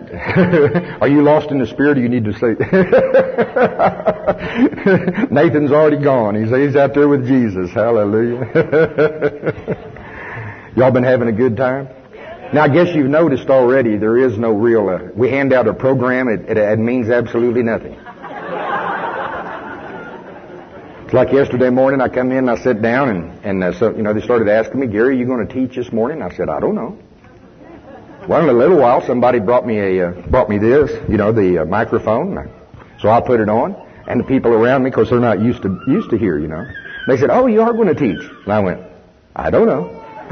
Are you lost in the Spirit, or you need to say... Nathan's already gone. He's out there with Jesus. Hallelujah. Y'all been having a good time? Now, I guess you've noticed already there is no real... we hand out a program. It means absolutely nothing. It's like yesterday morning, I come in and I sit down, and so, they started asking me, Gary, are you going to teach this morning? I said, I don't know. Well, in a little while, somebody brought me this, the microphone. So I put it on, and the people around me, because they're not used to hear, they said, "Oh, you are going to teach?" And I went, "I don't know."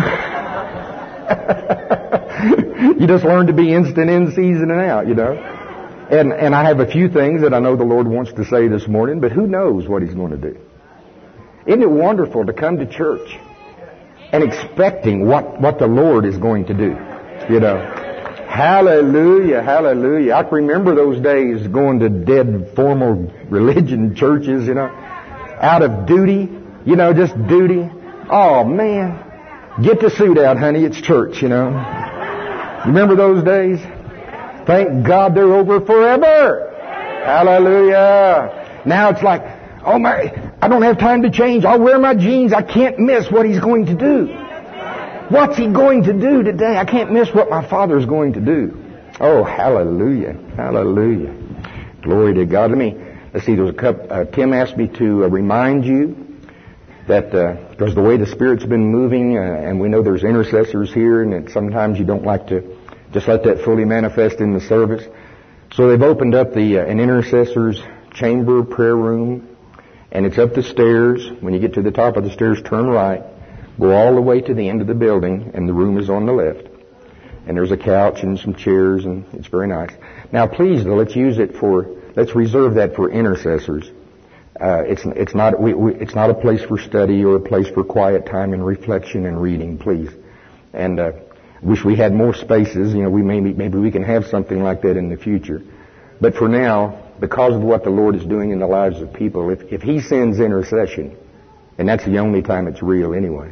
You just learn to be instant in, season and out, And I have a few things that I know the Lord wants to say this morning, but who knows what He's going to do? Isn't it wonderful to come to church and expecting what the Lord is going to do? Hallelujah, hallelujah. I can remember those days going to dead formal religion churches, out of duty, just duty. Oh man, get the suit out, honey, it's church, You remember those days? Thank God they're over forever. Hallelujah. Now it's like, oh my, I don't have time to change. I'll wear my jeans. I can't miss what He's going to do. What's He going to do today? I can't miss what my Father's going to do. Oh, hallelujah. Hallelujah. Glory to God. Let's see, there's a couple, Tim asked me to remind you that, because the way the Spirit's been moving, and we know there's intercessors here, and that sometimes you don't like to just let that fully manifest in the service. So they've opened up an intercessor's chamber prayer room, and it's up the stairs. When you get to the top of the stairs, turn right. Go all the way to the end of the building, and the room is on the left. And there's a couch and some chairs, and it's very nice. Now, please, though, let's reserve that for intercessors. It's not a place for study or a place for quiet time and reflection and reading, please. And wish we had more spaces. Maybe we can have something like that in the future. But for now, because of what the Lord is doing in the lives of people, if He sends intercession, and that's the only time it's real anyway.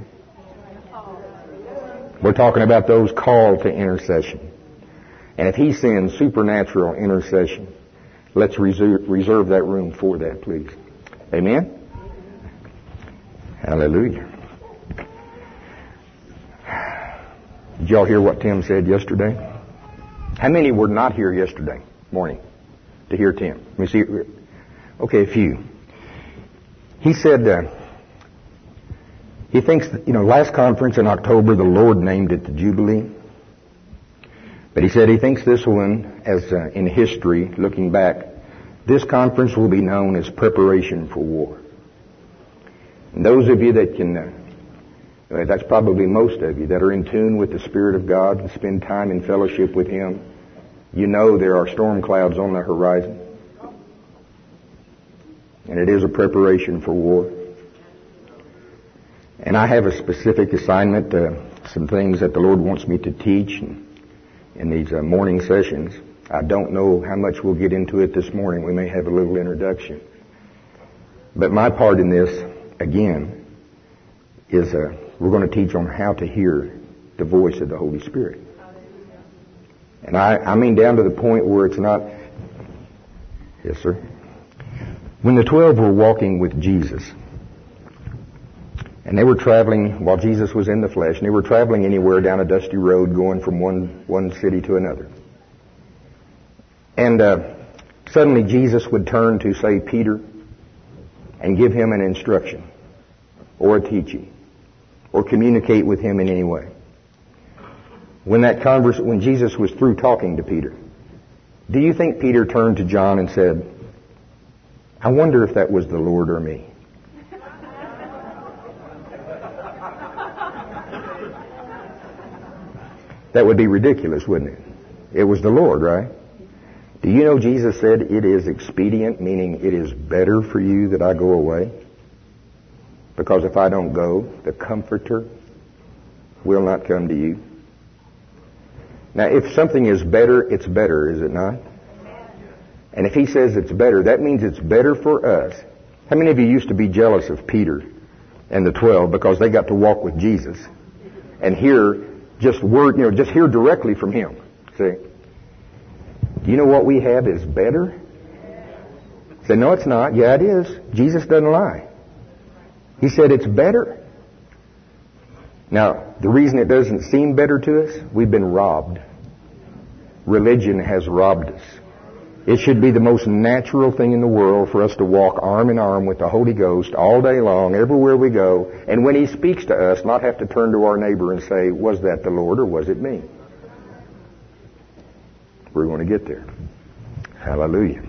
We're talking about those called to intercession. And if He sends supernatural intercession, let's reserve that room for that, please. Amen? Hallelujah. Did y'all hear what Tim said yesterday? How many were not here yesterday morning to hear Tim? Let me see. Okay, a few. He said... he thinks that, last conference in October, the Lord named it the Jubilee. But he said he thinks this one, as in history, looking back, this conference will be known as Preparation for War. And those of you that can, that's probably most of you, that are in tune with the Spirit of God and spend time in fellowship with Him, there are storm clouds on the horizon. And it is a preparation for war. And I have a specific assignment, some things that the Lord wants me to teach in these morning sessions. I don't know how much we'll get into it this morning. We may have a little introduction. But my part in this, again, is we're going to teach on how to hear the voice of the Holy Spirit. And I mean down to the point where it's not... Yes, sir. When the 12 were walking with Jesus... and they were traveling while Jesus was in the flesh, and they were traveling anywhere down a dusty road going from one city to another. And suddenly Jesus would turn to, say, Peter and give him an instruction or a teaching or communicate with him in any way. When Jesus was through talking to Peter, do you think Peter turned to John and said, "I wonder if that was the Lord or me"? That would be ridiculous, wouldn't it? It was the Lord, right? Do you know Jesus said it is expedient, meaning it is better for you that I go away? Because if I don't go, the Comforter will not come to you. Now, if something is better, it's better, is it not? And if He says it's better, that means it's better for us. How many of you used to be jealous of Peter and the 12 because they got to walk with Jesus and hear just hear directly from Him? See? Do you know what we have is better? Say, no, it's not. Yeah, it is. Jesus doesn't lie. He said it's better. Now, the reason it doesn't seem better to us, we've been robbed. Religion has robbed us. It should be the most natural thing in the world for us to walk arm in arm with the Holy Ghost all day long, everywhere we go, and when He speaks to us, not have to turn to our neighbor and say, was that the Lord or was it me? We're going to get there. Hallelujah.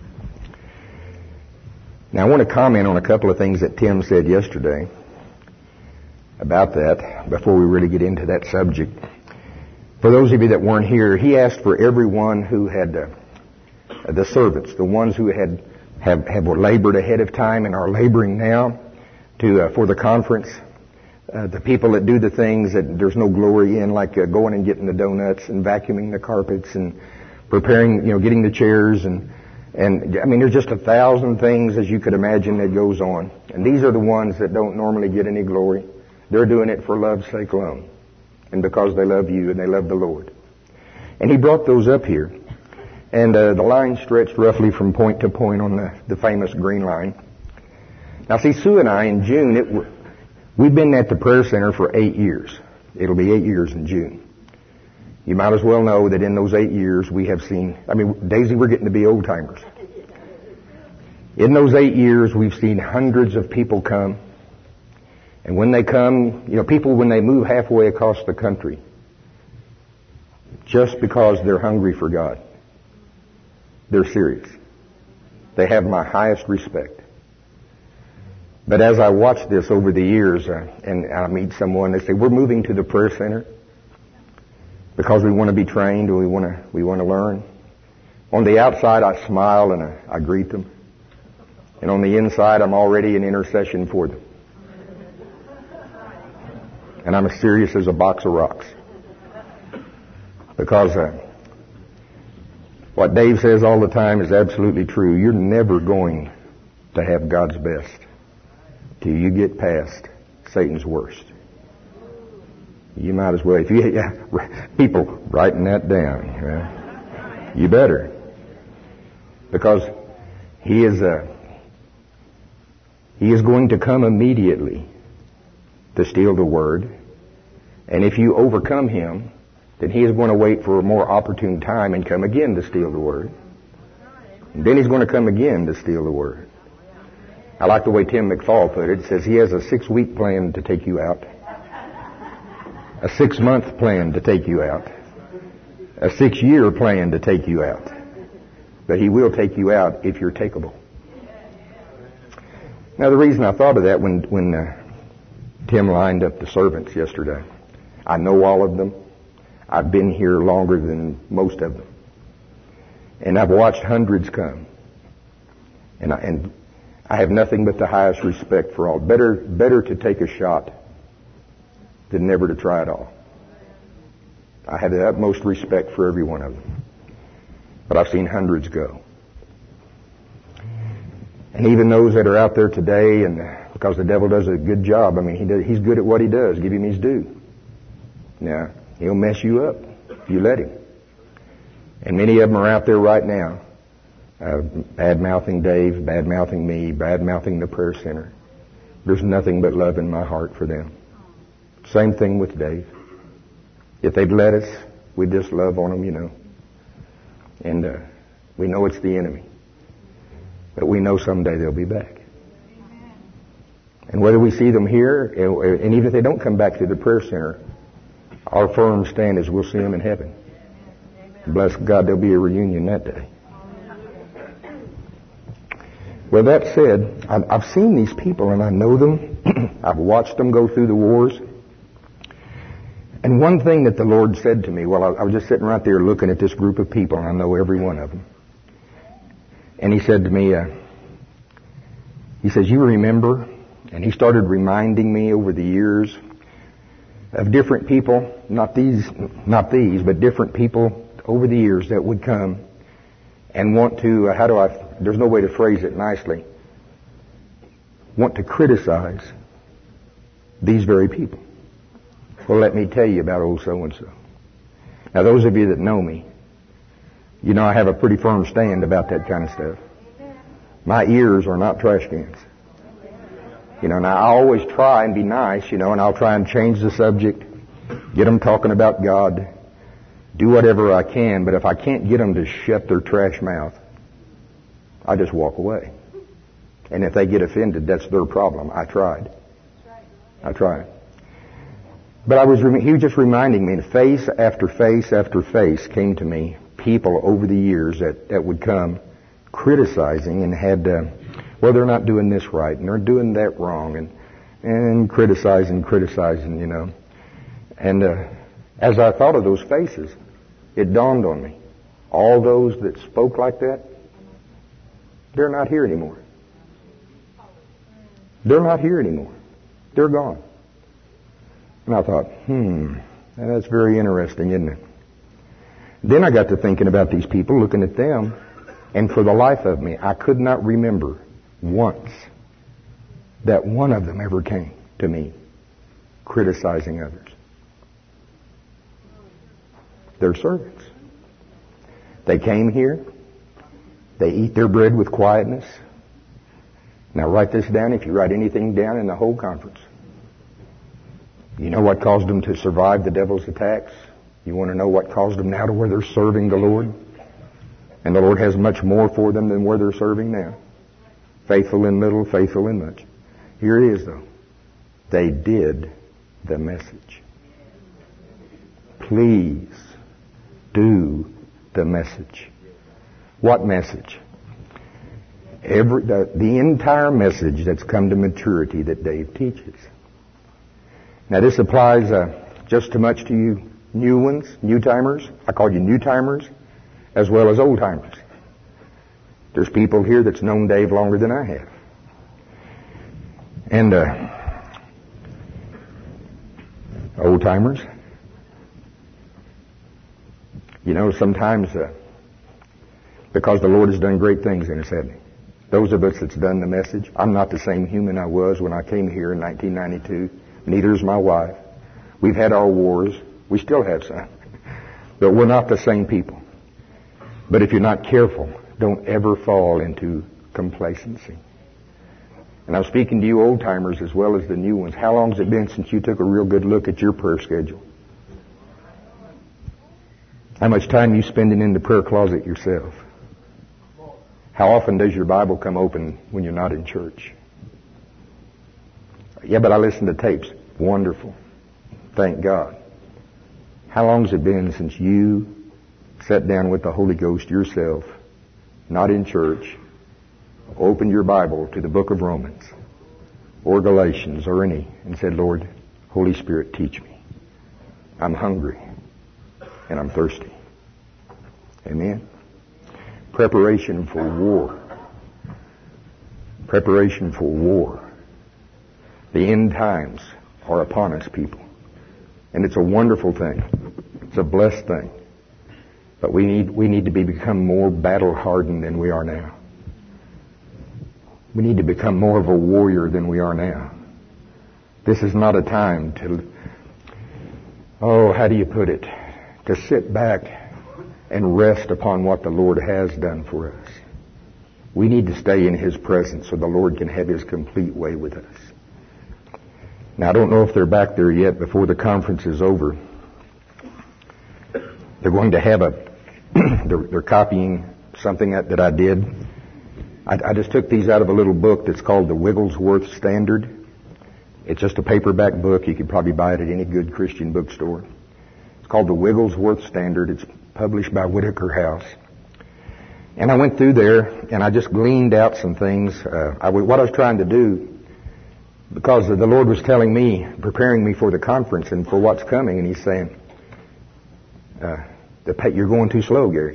Now, I want to comment on a couple of things that Tim said yesterday about that before we really get into that subject. For those of you that weren't here, he asked for everyone who had the servants, the ones who have labored ahead of time and are laboring now for the conference, the people that do the things that there's no glory in, like going and getting the donuts and vacuuming the carpets and preparing, getting the chairs and I mean, there's just 1,000 things, as you could imagine, that goes on. And these are the ones that don't normally get any glory. They're doing it for love's sake alone. And because they love you and they love the Lord. And he brought those up here. And the line stretched roughly from point to point on the famous green line. Now, see, Sue and I, in June, we've been at the prayer center for 8 years. It'll be 8 years in June. You might as well know that in those 8 years we have seen, Daisy, we're getting to be old timers. In those 8 years we've seen hundreds of people come. And when they come, people when they move halfway across the country, just because they're hungry for God, they're serious. They have my highest respect. But as I watch this over the years, and I meet someone, they say, we're moving to the prayer center because we want to be trained and we want to learn. On the outside, I smile and I greet them. And on the inside, I'm already in intercession for them. And I'm as serious as a box of rocks. Because what Dave says all the time is absolutely true. You're never going to have God's best till you get past Satan's worst. You might as well, people writing that down. Right? You better. Because he is going to come immediately to steal the word. And if you overcome him, then he is going to wait for a more opportune time and come again to steal the word. And then he's going to come again to steal the word. I like the way Tim McFall put it. It says he has a 6-week plan to take you out. A 6-month plan to take you out. A 6-year plan to take you out. But he will take you out if you're takeable. Now, the reason I thought of that when Tim lined up the servants yesterday, I know all of them. I've been here longer than most of them. And I've watched hundreds come. And I have nothing but the highest respect for all. Better to take a shot than never to try at all. I have the utmost respect for every one of them. But I've seen hundreds go. And even those that are out there today, and because the devil does a good job, he's good at what he does. Give him his due. Now, he'll mess you up if you let him. And many of them are out there right now, bad-mouthing Dave, bad-mouthing me, bad-mouthing the prayer center. There's nothing but love in my heart for them. Same thing with Dave. If they'd let us, we'd just love on them, And we know it's the enemy. But we know someday they'll be back. And whether we see them here, and even if they don't come back to the prayer center, our firm stand is we'll see them in heaven. Bless God, there'll be a reunion that day. Well, that said, I've seen these people and I know them. I've watched them go through the wars. And one thing that the Lord said to me, I was just sitting right there looking at this group of people, and I know every one of them. And he said to me, he says, you remember? And he started reminding me over the years of different people, not these, but different people over the years that would come and want to, there's no way to phrase it nicely, want to criticize these very people. Well, let me tell you about old so-and-so. Now, those of you that know me You know, I have a pretty firm stand about that kind of stuff. My ears are not trash cans. You know, now I always try and be nice, you know, and I'll try and change the subject, get them talking about God, do whatever I can, but if I can't get them to shut their trash mouth, I just walk away. And if they get offended, that's their problem. I tried. But he was just reminding me, face after face after face came to me, people over the years that would come criticizing and had, well, they're not doing this right, and they're doing that wrong, and criticizing, you know. And as I thought of those faces, it dawned on me, all those that spoke like that, they're not here anymore. They're not here anymore. They're gone. And I thought, that's very interesting, isn't it? Then I got to thinking about these people, looking at them, and for the life of me, I could not remember once that one of them ever came to me criticizing others. They're servants. They came here. They eat their bread with quietness. Now write this down if you write anything down in the whole conference. You know what caused them to survive the devil's attacks? You want to know what caused them now to where they're serving the Lord? And the Lord has much more for them than where they're serving now. Faithful in little, faithful in much. Here it is though. They did the message. Please do the message. What message? The entire message that's come to maturity that Dave teaches. Now this applies just as much to you new ones, new-timers. I call you new-timers as well as old-timers. There's people here that's known Dave longer than I have. And old-timers, you know, sometimes because the Lord has done great things in us, hasn't He? Those of us that's done the message, I'm not the same human I was when I came here in 1992. Neither is my wife. We've had our wars. We still have some. But we're not the same people. But if you're not careful, don't ever fall into complacency. And I'm speaking to you old-timers as well as the new ones. How long has it been since you took a real good look at your prayer schedule? How much time you spending in the prayer closet yourself? How often does your Bible come open when you're not in church? Yeah, but I listen to tapes. Wonderful. Thank God. How long has it been since you sat down with the Holy Ghost yourself, not in church, opened your Bible to the book of Romans or Galatians or any, and said, Lord, Holy Spirit, teach me. I'm hungry and I'm thirsty. Amen. Preparation for war. Preparation for war. The end times are upon us, people. And it's a wonderful thing. It's a blessed thing. But we need to become more battle-hardened than we are now. We need to become more of a warrior than we are now. This is not a time to, how do you put it? To sit back and rest upon what the Lord has done for us. We need to stay in His presence so the Lord can have His complete way with us. Now, I don't know if they're back there yet before the conference is over. They're going to have they're copying something that I did. I just took these out of a little book that's called the Wigglesworth Standard. It's just a paperback book. You could probably buy it at any good Christian bookstore. It's called the Wigglesworth Standard. It's published by Whitaker House. And I went through there and I just gleaned out some things. What I was trying to do, because the Lord was telling me, preparing me for the conference and for what's coming, and He's saying, you're going too slow, Gary.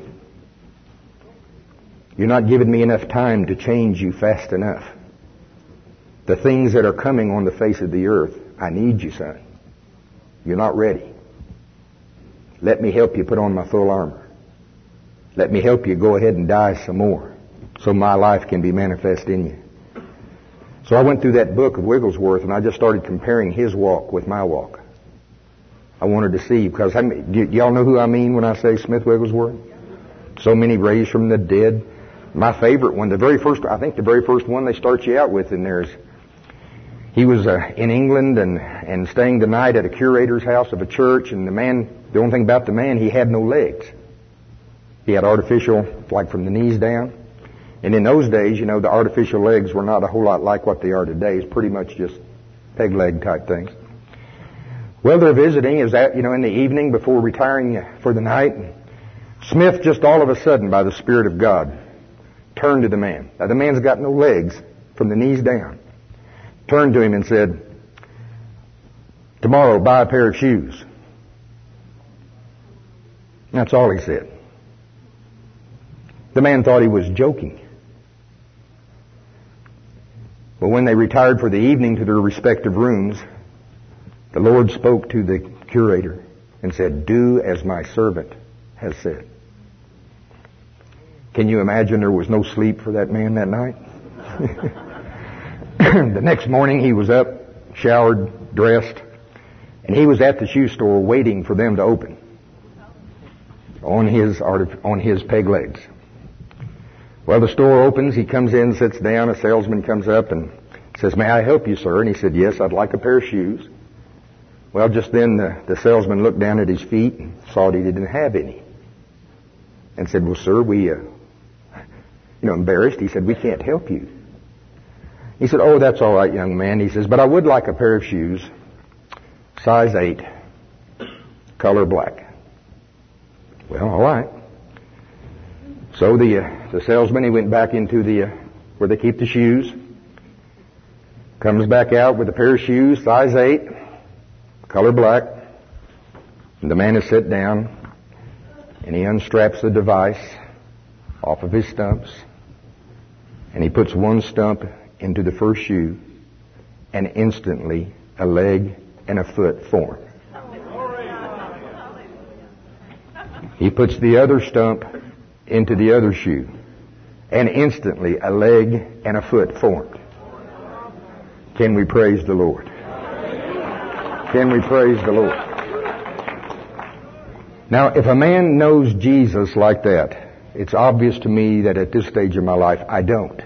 You're not giving me enough time to change you fast enough. The things that are coming on the face of the earth, I need you, son. You're not ready. Let me help you put on my full armor. Let me help you go ahead and die some more so my life can be manifest in you. So I went through that book of Wigglesworth and I just started comparing his walk with my walk. I wanted to see, because y'all know who I mean when I say Smith Wigglesworth? So many raised from the dead. My favorite one, I think the very first one they start you out with in there is, he was in England and staying the night at a curator's house of a church, and the only thing about the man, he had no legs. He had artificial, like from the knees down. And in those days, the artificial legs were not a whole lot like what they are today. It's pretty much just peg leg type things. Well, they're visiting, in the evening before retiring for the night. Smith just all of a sudden, by the Spirit of God, turned to the man. Now, the man's got no legs from the knees down. Turned to him and said, "Tomorrow, buy a pair of shoes." That's all he said. The man thought he was joking. But when they retired for the evening to their respective rooms, the Lord spoke to the curator and said, "Do as my servant has said." Can you imagine there was no sleep for that man that night? The next morning he was up, showered, dressed, and he was at the shoe store waiting for them to open on his peg legs. Well, the store opens, he comes in, sits down, a salesman comes up and says, "May I help you, sir?" And he said, "Yes, I'd like a pair of shoes." Well, just then the salesman looked down at his feet and saw that he didn't have any. And said, "Well, sir, we, embarrassed, he said, "We can't help you." He said, "Oh, that's all right, young man." He says, "But I would like a pair of shoes, size 8, color black." Well, all right. So the salesman, he went back into where they keep the shoes, comes back out with a pair of shoes, size 8, color black. And the man is sit down, and he unstraps the device off of his stumps, and he puts one stump into the first shoe, and instantly a leg and a foot form. He puts the other stump into the other shoe, and instantly a leg and a foot formed. Can we praise the Lord? Can we praise the Lord? Now, if a man knows Jesus like that, it's obvious to me that at this stage of my life, I don't.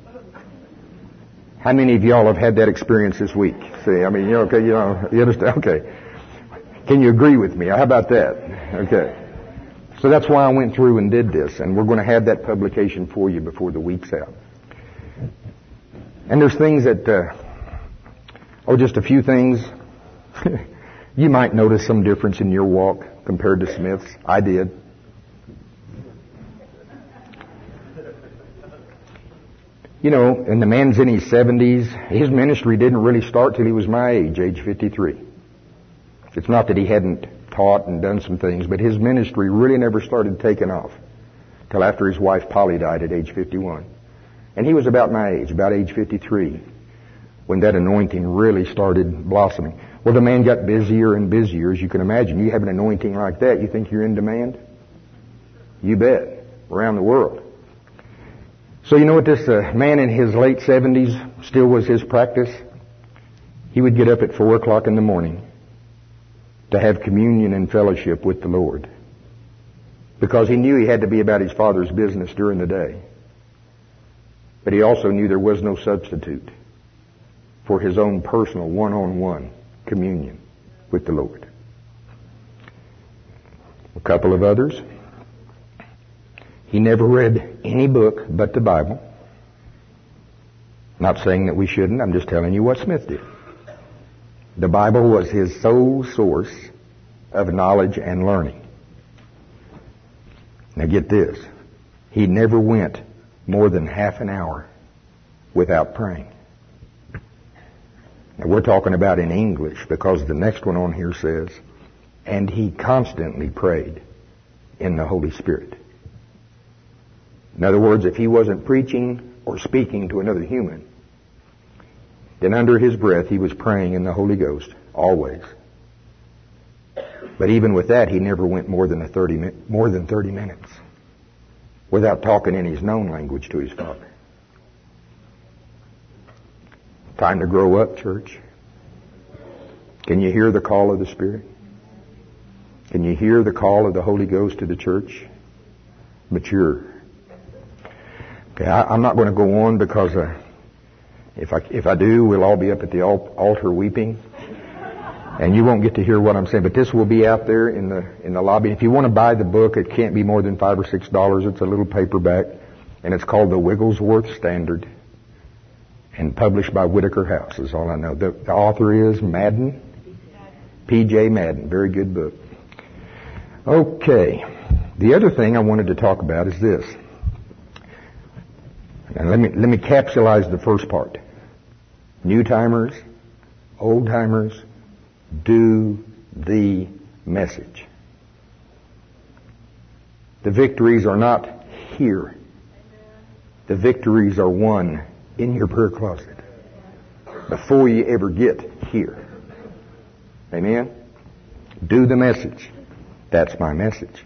How many of y'all have had that experience this week? See, you understand? Okay. Can you agree with me? How about that? Okay. So that's why I went through and did this, and we're going to have that publication for you before the week's out. And there's things that, just a few things. You might notice some difference in your walk compared to Smith's. I did. And the man's in his 70s. His ministry didn't really start till he was my age 53. It's not that he hadn't taught and done some things, but his ministry really never started taking off till after his wife Polly died at age 51. And he was about my age, about age 53, when that anointing really started blossoming. Well, the man got busier and busier, as you can imagine. You have an anointing like that, you think you're in demand? You bet. Around the world. So you know what this man in his late 70s still was his practice? He would get up at 4 o'clock in the morning to have communion and fellowship with the Lord, because he knew he had to be about his Father's business during the day. But he also knew there was no substitute for his own personal one-on-one communion with the Lord. A couple of others. He never read any book but the Bible. Not saying that we shouldn't, I'm just telling you what Smith did. The Bible was his sole source of knowledge and learning. Now get this. He never went more than half an hour without praying. Now we're talking about in English, because the next one on here says, and he constantly prayed in the Holy Spirit. In other words, if he wasn't preaching or speaking to another human, then under his breath he was praying in the Holy Ghost, always. But even with that, he never went more than 30 minutes without talking in his known language to his Father. Time to grow up, church. Can you hear the call of the Spirit? Can you hear the call of the Holy Ghost to the church? Mature. Okay, I'm not going to go on because if I do, we'll all be up at the altar weeping, and you won't get to hear what I'm saying. But this will be out there in the lobby. If you want to buy the book, it can't be more than $5 or $6. It's a little paperback, and it's called The Wigglesworth Standard, and published by Whitaker House. Is all I know. The author is Madden, P.J. Madden. Very good book. Okay, the other thing I wanted to talk about is this. And let me capsulize the first part. New timers, old timers, do the message. The victories are not here. The victories are won in your prayer closet before you ever get here. Amen? Do the message. That's my message.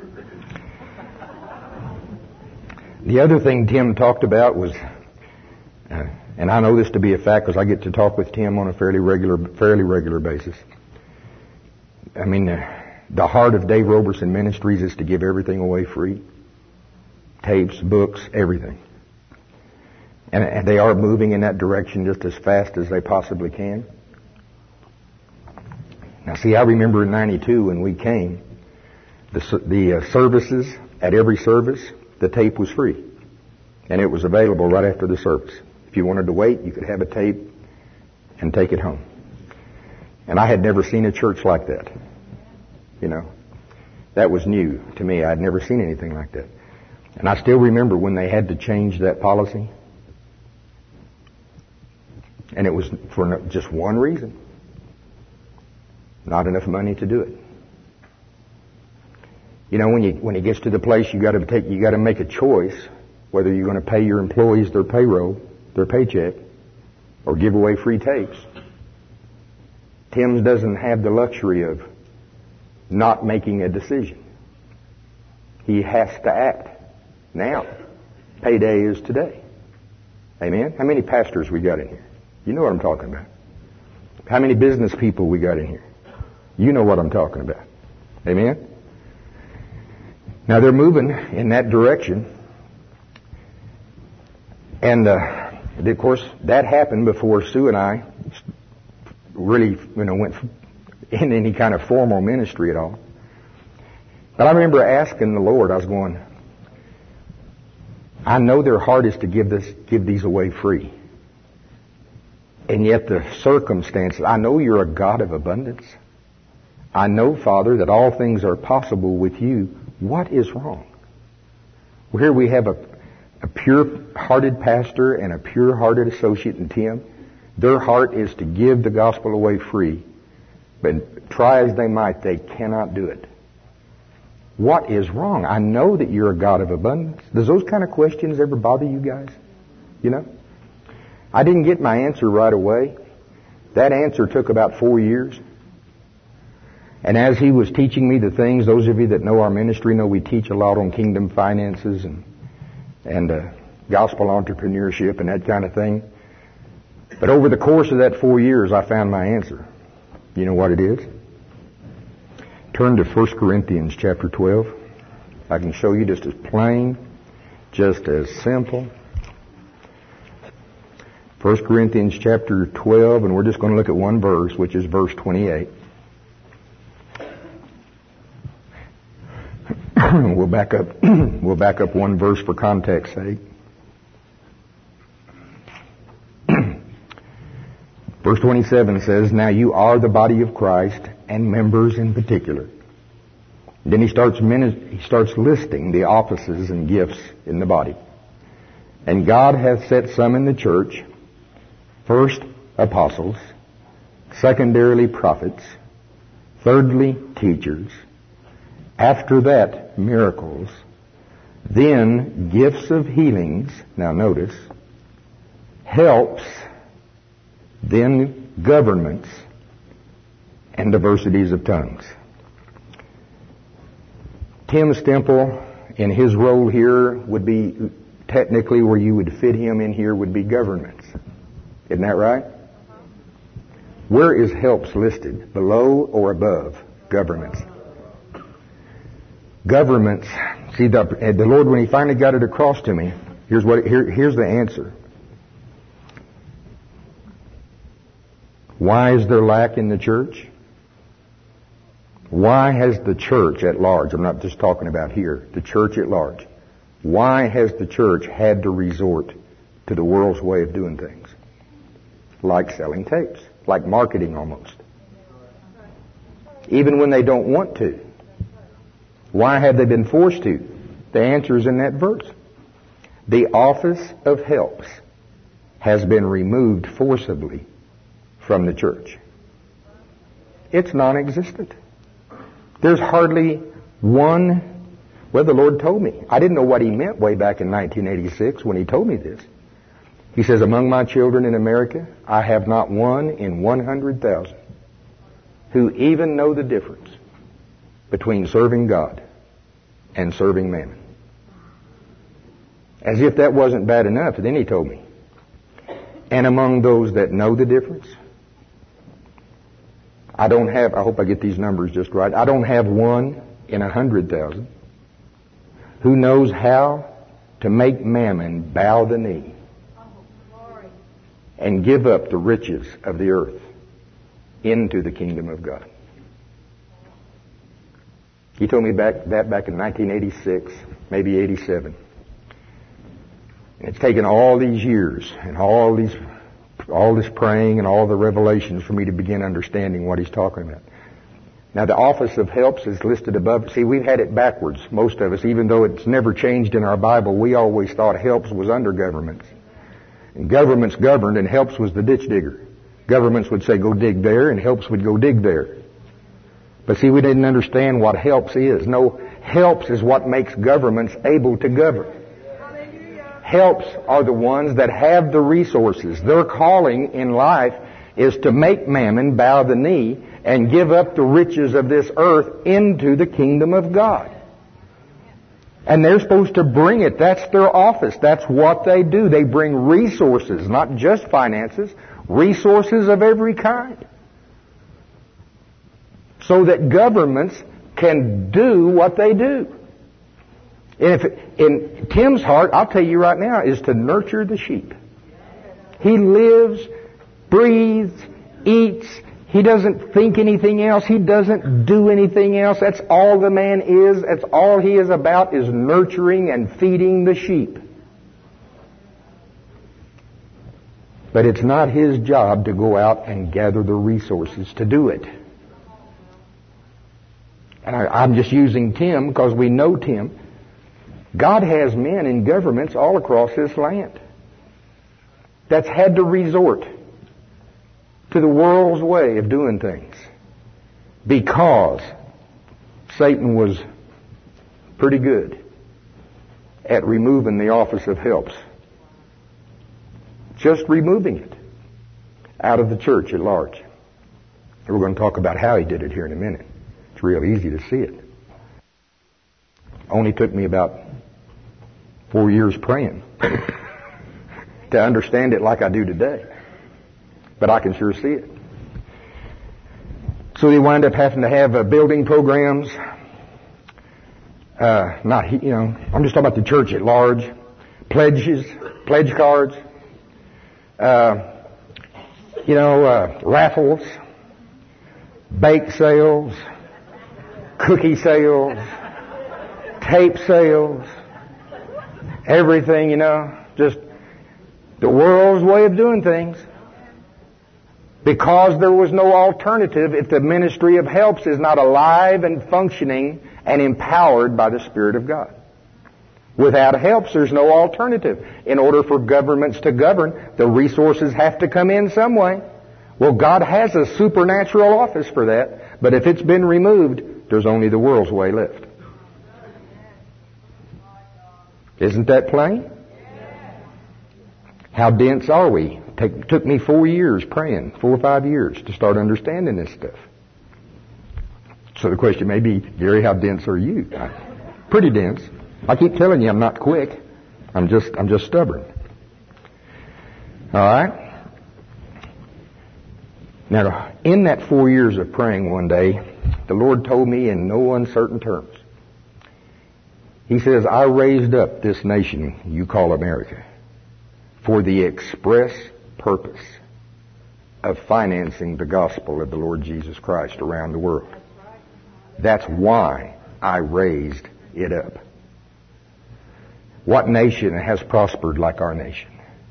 The other thing Tim talked about was, and I know this to be a fact because I get to talk with Tim on a fairly regular basis. I mean, the heart of Dave Roberson Ministries is to give everything away free. Tapes, books, everything. And they are moving in that direction just as fast as they possibly can. Now see, I remember in 92 when we came, the services, at every service, the tape was free. And it was available right after the service. If you wanted to wait, you could have a tape and take it home. And I had never seen a church like that. You know, that was new to me. I'd never seen anything like that. And I still remember when they had to change that policy. And it was for just one reason. Not enough money to do it. You know, when it gets to the place you got to make a choice whether you're going to pay your employees their payroll, their paycheck, or give away free tapes. Tim's doesn't have the luxury of not making a decision. He has to act now. Payday is today. Amen? How many pastors we got in here? You know what I'm talking about. How many business people we got in here? You know what I'm talking about. Amen? Now they're moving in that direction. And of course, that happened before Sue and I really, went in any kind of formal ministry at all. But I remember asking the Lord, I was going, I know their heart is to give these away free. And yet the circumstances, I know you're a God of abundance. I know, Father, that all things are possible with you. What is wrong? Well, here we have a pure-hearted pastor and a pure-hearted associate in Tim. Their heart is to give the gospel away free. But try as they might, they cannot do it. What is wrong? I know that you're a God of abundance. Does those kind of questions ever bother you guys? You know? I didn't get my answer right away. That answer took about 4 years. And as he was teaching me the things, those of you that know our ministry know we teach a lot on kingdom finances and gospel entrepreneurship and that kind of thing. But over the course of that 4 years, I found my answer. You know what it is? Turn to 1 Corinthians chapter 12. I can show you just as plain, just as simple. 1 Corinthians chapter 12, and we're just going to look at one verse, which is verse 28. We'll back up one verse for context's sake. Verse 27 says, "Now you are the body of Christ, and members in particular." Then he starts listing the offices and gifts in the body. "And God hath set some in the church, first apostles, secondarily prophets, thirdly teachers, after that miracles, then gifts of healings," now notice, "helps, then governments, and diversities of tongues." Tim Stemple, in his role here, would be technically where you would fit him in here would be governments. Isn't that right? Where is helps listed? Below or above governments? Governments See, the Lord, when He finally got it across to me, here's the answer. Why is there lack in the church? Why has the church at large, I'm not just talking about here, the church at large, why has the church had to resort to the world's way of doing things? Like selling tapes, like marketing almost. Even when they don't want to. Why have they been forced to? The answer is in that verse. The office of helps has been removed forcibly from the church. It's non-existent. There's hardly one. Well, the Lord told me. I didn't know what He meant way back in 1986 when He told me this. He says, among my children in America, I have not one in 100,000 who even know the difference between serving God and serving mammon. As if that wasn't bad enough, then He told me. And among those that know the difference, I hope I get these numbers just right, I don't have one in 100,000 who knows how to make mammon bow the knee and give up the riches of the earth into the kingdom of God. He told me back in 1986, maybe 87. And it's taken all these years and all this praying and all the revelations for me to begin understanding what He's talking about. Now, the office of helps is listed above. See, we've had it backwards, most of us. Even though it's never changed in our Bible, we always thought helps was under governments. And governments governed, and helps was the ditch digger. Governments would say, go dig there, and helps would go dig there. But see, we didn't understand what helps is. No, helps is what makes governments able to govern. Helps are the ones that have the resources. Their calling in life is to make mammon bow the knee and give up the riches of this earth into the kingdom of God. And they're supposed to bring it. That's their office. That's what they do. They bring resources, not just finances, resources of every kind. So that governments can do what they do. And in Tim's heart, I'll tell you right now, is to nurture the sheep. He lives, breathes, eats. He doesn't think anything else. He doesn't do anything else. That's all the man is. That's all he is about, is nurturing and feeding the sheep. But it's not his job to go out and gather the resources to do it. And I'm just using Tim because we know Tim. God has men in governments all across this land that's had to resort to the world's way of doing things because Satan was pretty good at removing the office of helps. Just removing it out of the church at large. And we're going to talk about how he did it here in a minute. It's real easy to see it. Only took me about 4 years praying to understand it like I do today. But I can sure see it. So they wind up having to have building programs. I'm just talking about the church at large. Pledge cards. Raffles. Bake sales. Cookie sales. Tape sales. Everything, just the world's way of doing things. Because there was no alternative if the ministry of helps is not alive and functioning and empowered by the Spirit of God. Without helps, there's no alternative. In order for governments to govern, the resources have to come in some way. Well, God has a supernatural office for that, but if it's been removed, there's only the world's way left. Isn't that plain? How dense are we? Took me 4 years praying, 4 or 5 years to start understanding this stuff. So the question may be, Gary, how dense are you? Pretty dense. I keep telling you I'm not quick. I'm just stubborn. All right? Now, in that 4 years of praying one day, the Lord told me in no uncertain terms, He says, I raised up this nation you call America for the express purpose of financing the gospel of the Lord Jesus Christ around the world. That's why I raised it up. What nation has prospered like our nation?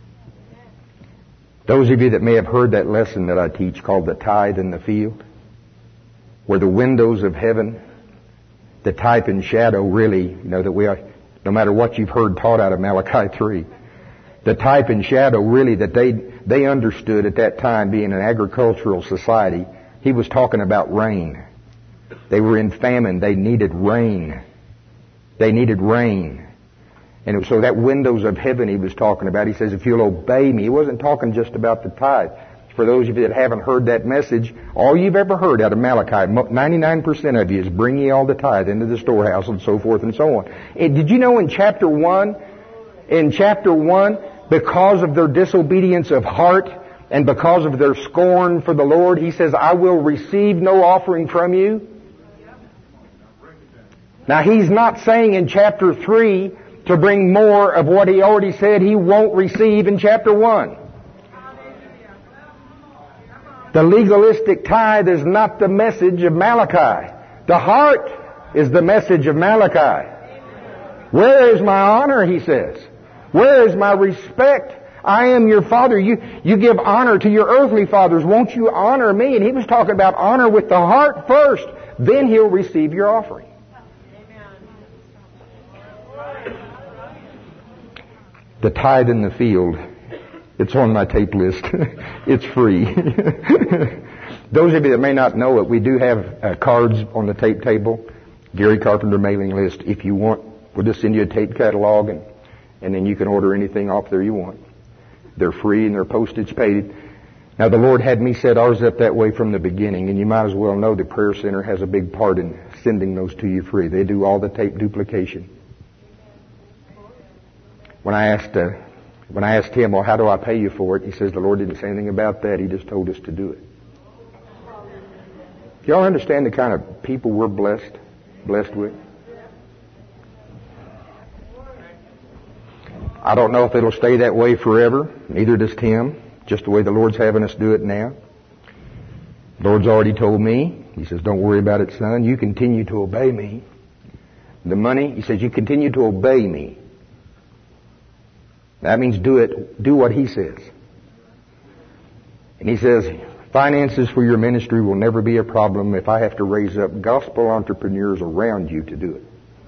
Those of you that may have heard that lesson that I teach called the tithe in the field, where the windows of heaven, the type and shadow really, that we are, no matter what you've heard taught out of Malachi 3, the type and shadow really that they understood at that time, being an agricultural society, he was talking about rain. They were in famine. They needed rain. They needed rain. And so that windows of heaven he was talking about, he says, if you'll obey me, he wasn't talking just about the tithe. For those of you that haven't heard that message, all you've ever heard out of Malachi, 99% of you, is bring ye all the tithe into the storehouse and so forth and so on. And did you know in chapter 1, because of their disobedience of heart and because of their scorn for the Lord, he says, I will receive no offering from you. Now he's not saying in chapter 3 to bring more of what he already said he won't receive in chapter 1. The legalistic tithe is not the message of Malachi. The heart is the message of Malachi. Where is my honor, he says. Where is my respect? I am your father. You give honor to your earthly fathers. Won't you honor me? And he was talking about honor with the heart first. Then he'll receive your offering. The tithe in the field. It's on my tape list. It's free. Those of you that may not know it, we do have cards on the tape table. Gary Carpenter mailing list. If you want, we'll just send you a tape catalog and then you can order anything off there you want. They're free and they're postage paid. Now the Lord had me set ours up that way from the beginning, and you might as well know the Prayer Center has a big part in sending those to you free. They do all the tape duplication. When I asked him, well, how do I pay you for it? He says, the Lord didn't say anything about that. He just told us to do it. Do y'all understand the kind of people we're blessed with? I don't know if it'll stay that way forever. Neither does Tim. Just the way the Lord's having us do it now. The Lord's already told me. He says, don't worry about it, son. You continue to obey me. The money, he says, you continue to obey me. That means do what he says. And he says, finances for your ministry will never be a problem if I have to raise up gospel entrepreneurs around you to do it.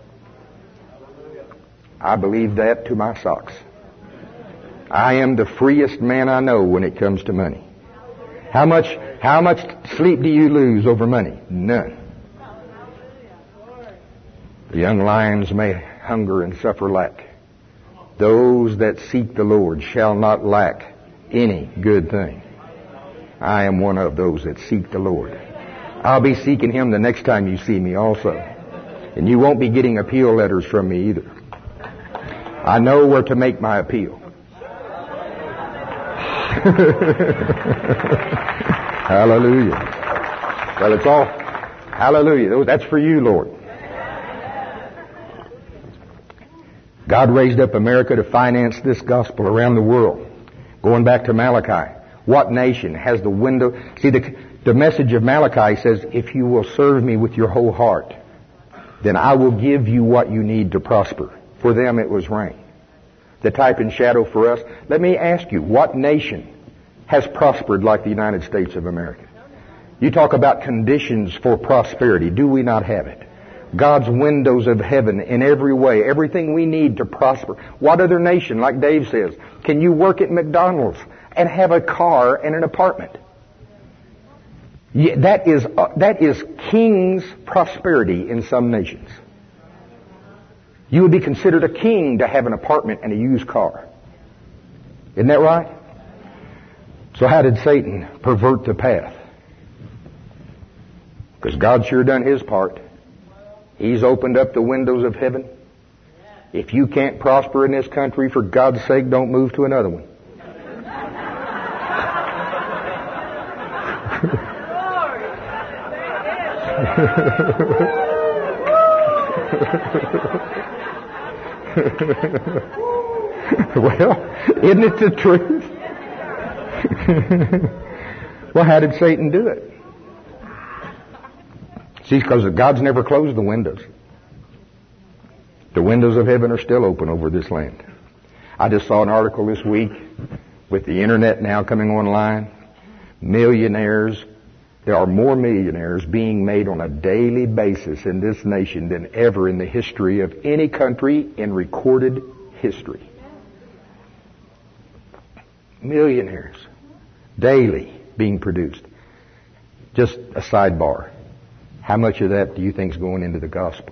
I believe that to my socks. I am the freest man I know when it comes to money. How much sleep do you lose over money? None. The young lions may hunger and suffer lack. Those that seek the Lord shall not lack any good thing. I am one of those that seek the Lord. I'll be seeking Him the next time you see me also. And you won't be getting appeal letters from me either. I know where to make my appeal. Hallelujah. Well, it's all hallelujah. That's for you, Lord. God raised up America to finance this gospel around the world. Going back to Malachi. What nation has the window? See, the message of Malachi says, if you will serve me with your whole heart, then I will give you what you need to prosper. For them it was rain. The type and shadow for us. Let me ask you, what nation has prospered like the United States of America? You talk about conditions for prosperity. Do we not have it? God's windows of heaven in every way. Everything we need to prosper. What other nation, like Dave says, can you work at McDonald's and have a car and an apartment? Yeah, that is king's prosperity in some nations. You would be considered a king to have an apartment and a used car. Isn't that right? So how did Satan pervert the path? Because God sure done His part. He's opened up the windows of heaven. If you can't prosper in this country, for God's sake, don't move to another one. Well, isn't it the truth? Well, how did Satan do it? See, because God's never closed the windows. The windows of heaven are still open over this land. I just saw an article this week with the internet now coming online. Millionaires. There are more millionaires being made on a daily basis in this nation than ever in the history of any country in recorded history. Millionaires. Daily being produced. Just a sidebar. How much of that do you think is going into the gospel?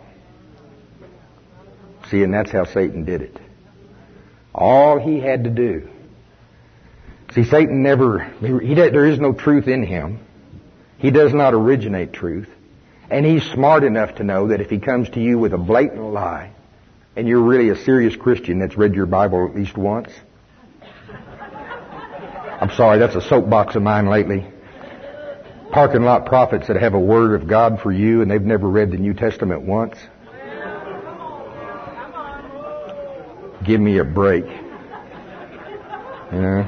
See, and that's how Satan did it. All he had to do. See, Satan there is no truth in him. He does not originate truth. And he's smart enough to know that if he comes to you with a blatant lie, and you're really a serious Christian that's read your Bible at least once. I'm sorry, that's a soapbox of mine lately. Parking lot prophets that have a word of God for you and they've never read the New Testament once. Give me a break. You know?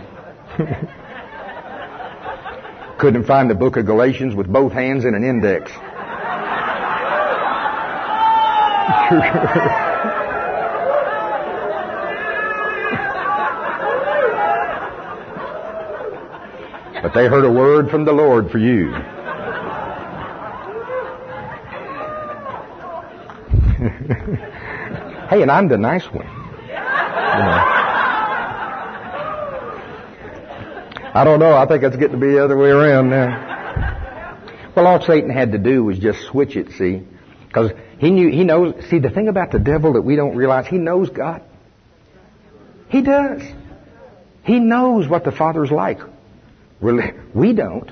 Couldn't find the book of Galatians with both hands and an index. But they heard a word from the Lord for you. Hey, and I'm the nice one. You know. I don't know. I think it's getting to be the other way around now. Well, all Satan had to do was just switch it, see? Because he knows. See, the thing about the devil that we don't realize, he knows God. He does. He knows what the Father's like. We don't.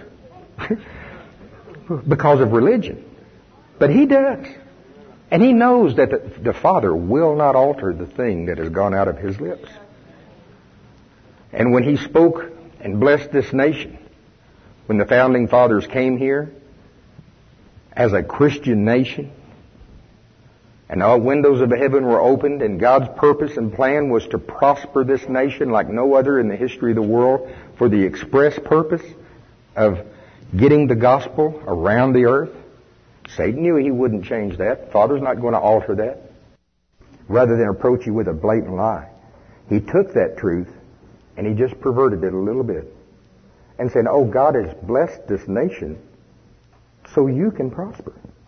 Because of religion. But he does. And he knows that the Father will not alter the thing that has gone out of his lips. And when he spoke and blessed this nation, when the founding fathers came here as a Christian nation, and all windows of heaven were opened, and God's purpose and plan was to prosper this nation like no other in the history of the world for the express purpose of getting the gospel around the earth. Satan knew he wouldn't change that. Father's not going to alter that. Rather than approach you with a blatant lie, he took that truth and he just perverted it a little bit and said, oh, God has blessed this nation so you can prosper.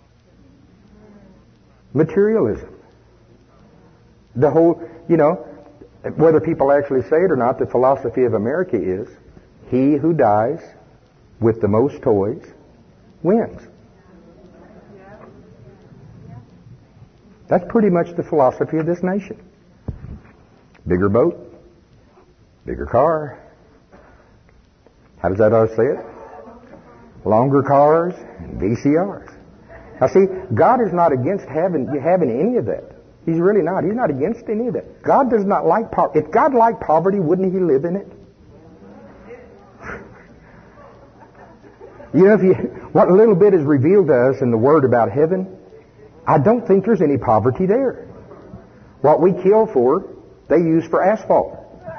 Materialism. The whole, whether people actually say it or not, the philosophy of America is, he who dies with the most toys wins. That's pretty much the philosophy of this nation. Bigger boat, bigger car. How does that say it? Longer cars and VCRs. Now see, God is not against having any of that. He's really not. He's not against any of that. God does not like poverty. If God liked poverty, wouldn't He live in it? What little bit is revealed to us in the Word about heaven, I don't think there's any poverty there. What we kill for, they use for asphalt.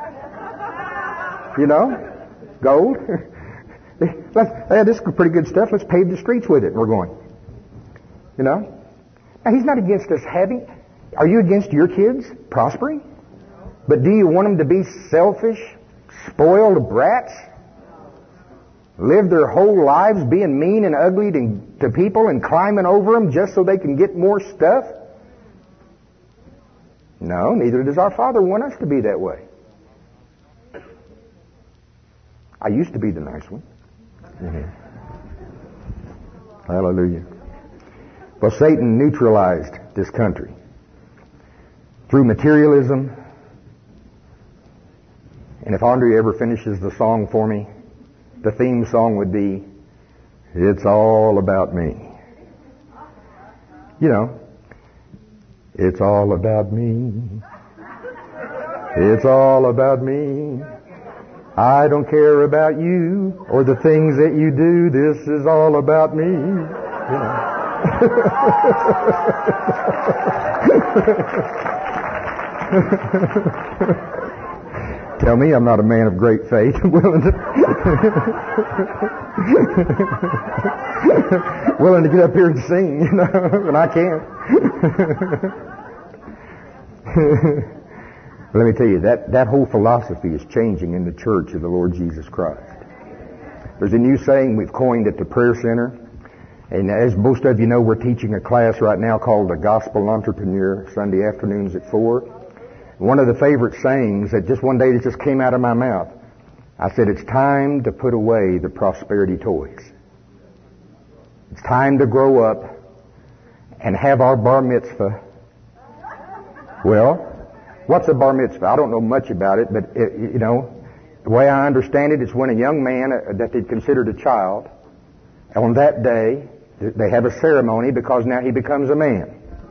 Gold. This is pretty good stuff. Let's pave the streets with it. We're going. Now, He's not against us having. Are you against your kids prospering? But do you want them to be selfish, spoiled brats? Live their whole lives being mean and ugly to people and climbing over them just so they can get more stuff? No, neither does our Father want us to be that way. I used to be the nice one. Mm-hmm. Hallelujah. Well, Satan neutralized this country through materialism. And if Andre ever finishes the song for me, the theme song would be, "It's all about me." It's all about me. It's all about me. I don't care about you or the things that you do. This is all about me. Tell me I'm not a man of great faith, willing to willing to get up here and sing, you know, when I can't. Let me tell you, that whole philosophy is changing in the church of the Lord Jesus Christ. There's a new saying we've coined at the prayer center. And as most of you know, we're teaching a class right now called the Gospel Entrepreneur, Sunday afternoons at 4. One of the favorite sayings that just one day that just came out of my mouth, I said, it's time to put away the prosperity toys. It's time to grow up and have our bar mitzvah. Well, what's a bar mitzvah? I don't know much about it, but you know, the way I understand it, it's when a young man that they'd considered a child, on that day, they have a ceremony because now he becomes a man,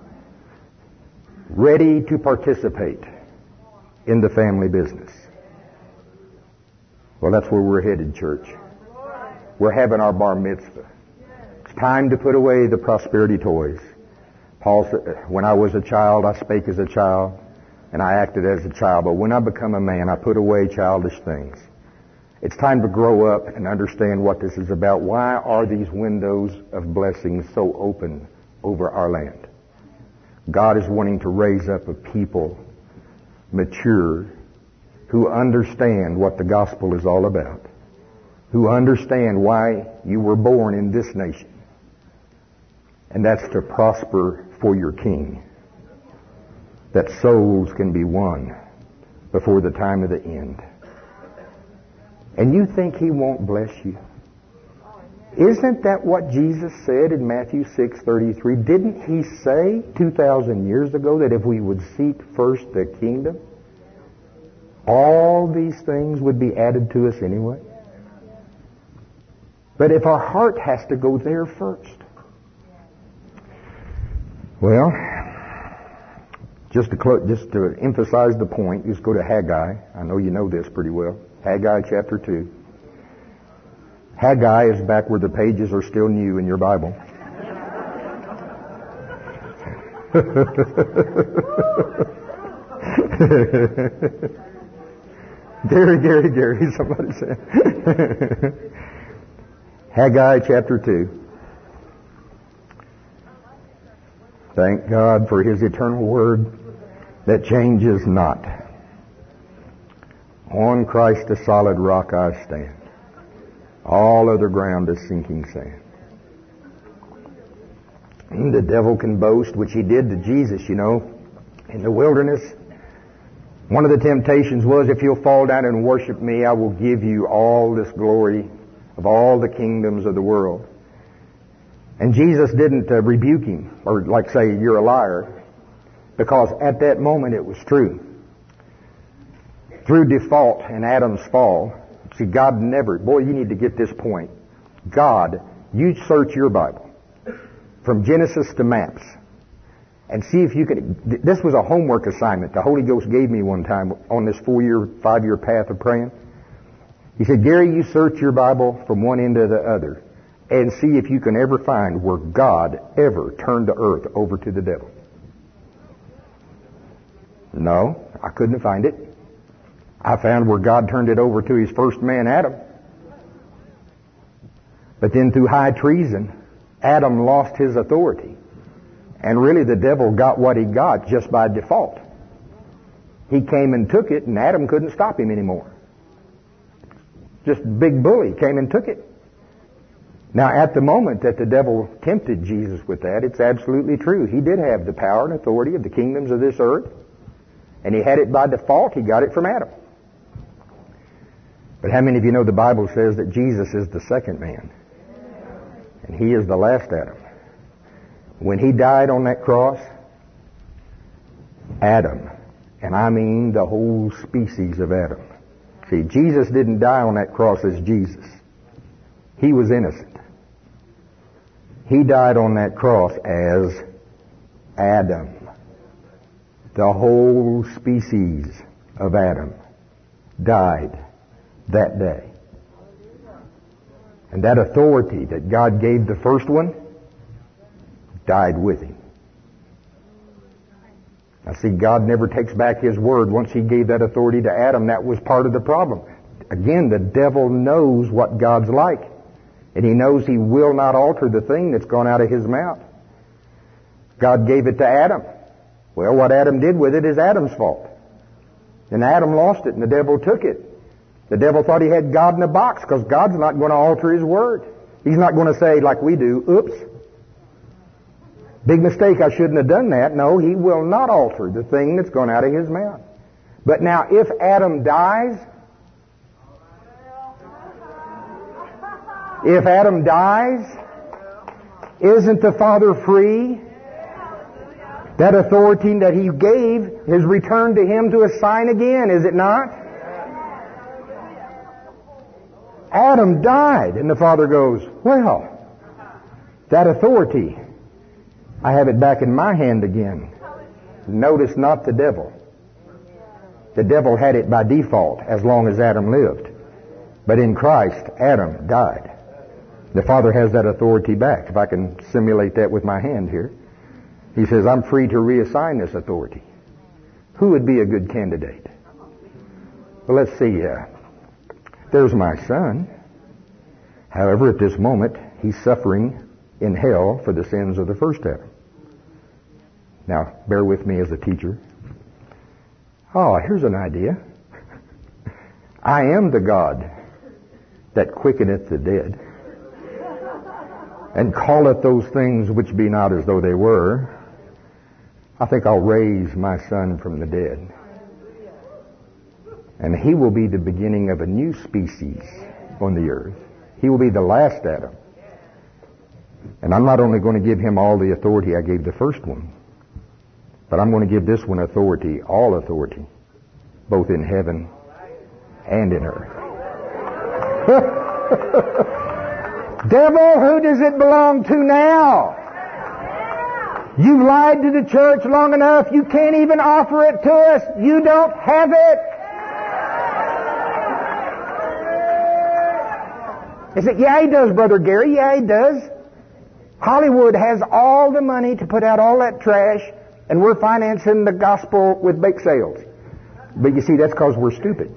ready to participate in the family business. Well, that's where we're headed, church. We're having our bar mitzvah. It's time to put away the prosperity toys. Paul said, when I was a child, I spake as a child, and I acted as a child. But when I become a man, I put away childish things. It's time to grow up and understand what this is about. Why are these windows of blessings so open over our land? God is wanting to raise up a people, mature, who understand what the gospel is all about, who understand why you were born in this nation. And that's to prosper for your King, that souls can be won before the time of the end. And you think He won't bless you? Isn't that what Jesus said in Matthew 6:33? Didn't He say 2,000 years ago that if we would seek first the kingdom, all these things would be added to us anyway? But if our heart has to go there first. Well, just to emphasize the point, just go to Haggai. I know you know this pretty well. Haggai chapter 2. Haggai is back where the pages are still new in your Bible. Gary, somebody said. Haggai chapter 2. Thank God for His eternal word that changes not. On Christ a solid rock I stand. All other ground is sinking sand. And the devil can boast, which he did to Jesus, you know, in the wilderness. One of the temptations was, if you'll fall down and worship me, I will give you all this glory of all the kingdoms of the world. And Jesus didn't rebuke him, or like say, you're a liar, because at that moment it was true. Through default and Adam's fall, see, God never, boy, you need to get this point. God, you search your Bible from Genesis to maps and see if you could, this was a homework assignment the Holy Ghost gave me one time on this 5-year path of praying. He said, Gary, you search your Bible from one end to the other and see if you can ever find where God ever turned the earth over to the devil. No, I couldn't find it. I found where God turned it over to His first man, Adam. But then through high treason, Adam lost his authority. And really the devil got what he got just by default. He came and took it, and Adam couldn't stop him anymore. Just a big bully came and took it. Now, at the moment that the devil tempted Jesus with that, it's absolutely true. He did have the power and authority of the kingdoms of this earth. And he had it by default. He got it from Adam. But how many of you know the Bible says that Jesus is the second man? And He is the last Adam. When He died on that cross, Adam, and I mean the whole species of Adam. See, Jesus didn't die on that cross as Jesus. He was innocent. He died on that cross as Adam. The whole species of Adam died that day. And that authority that God gave the first one died with him. Now see, God never takes back His word. Once He gave that authority to Adam, that was part of the problem. Again, the devil knows what God's like. And he knows he will not alter the thing that's gone out of his mouth. God gave it to Adam. Well, what Adam did with it is Adam's fault. And Adam lost it, and the devil took it. The devil thought he had God in a box, because God's not going to alter His word. He's not going to say, like we do, oops, big mistake, I shouldn't have done that. No, He will not alter the thing that's gone out of His mouth. But now, if Adam dies, isn't the Father free? That authority that He gave is returned to Him to assign again, is it not? Adam died, and the Father goes, well, that authority, I have it back in my hand again. Notice not the devil. The devil had it by default as long as Adam lived. But in Christ, Adam died. The Father has that authority back. If I can simulate that with my hand here. He says, I'm free to reassign this authority. Who would be a good candidate? Well, let's see. There's my son. However, at this moment, he's suffering in hell for the sins of the first Adam. Now, bear with me as a teacher. Oh, here's an idea. I am the God that quickeneth the dead, and calleth those things which be not as though they were. I think I'll raise my son from the dead. And he will be the beginning of a new species on the earth. He will be the last Adam. And I'm not only going to give him all the authority I gave the first one, but I'm going to give this one authority, all authority, both in heaven and in earth. Devil, who does it belong to now? You've lied to the church long enough. You can't even offer it to us. You don't have it. Is it? Yeah, he does, Brother Gary. Yeah, he does. Hollywood has all the money to put out all that trash, and we're financing the gospel with bake sales. But you see, that's because we're stupid.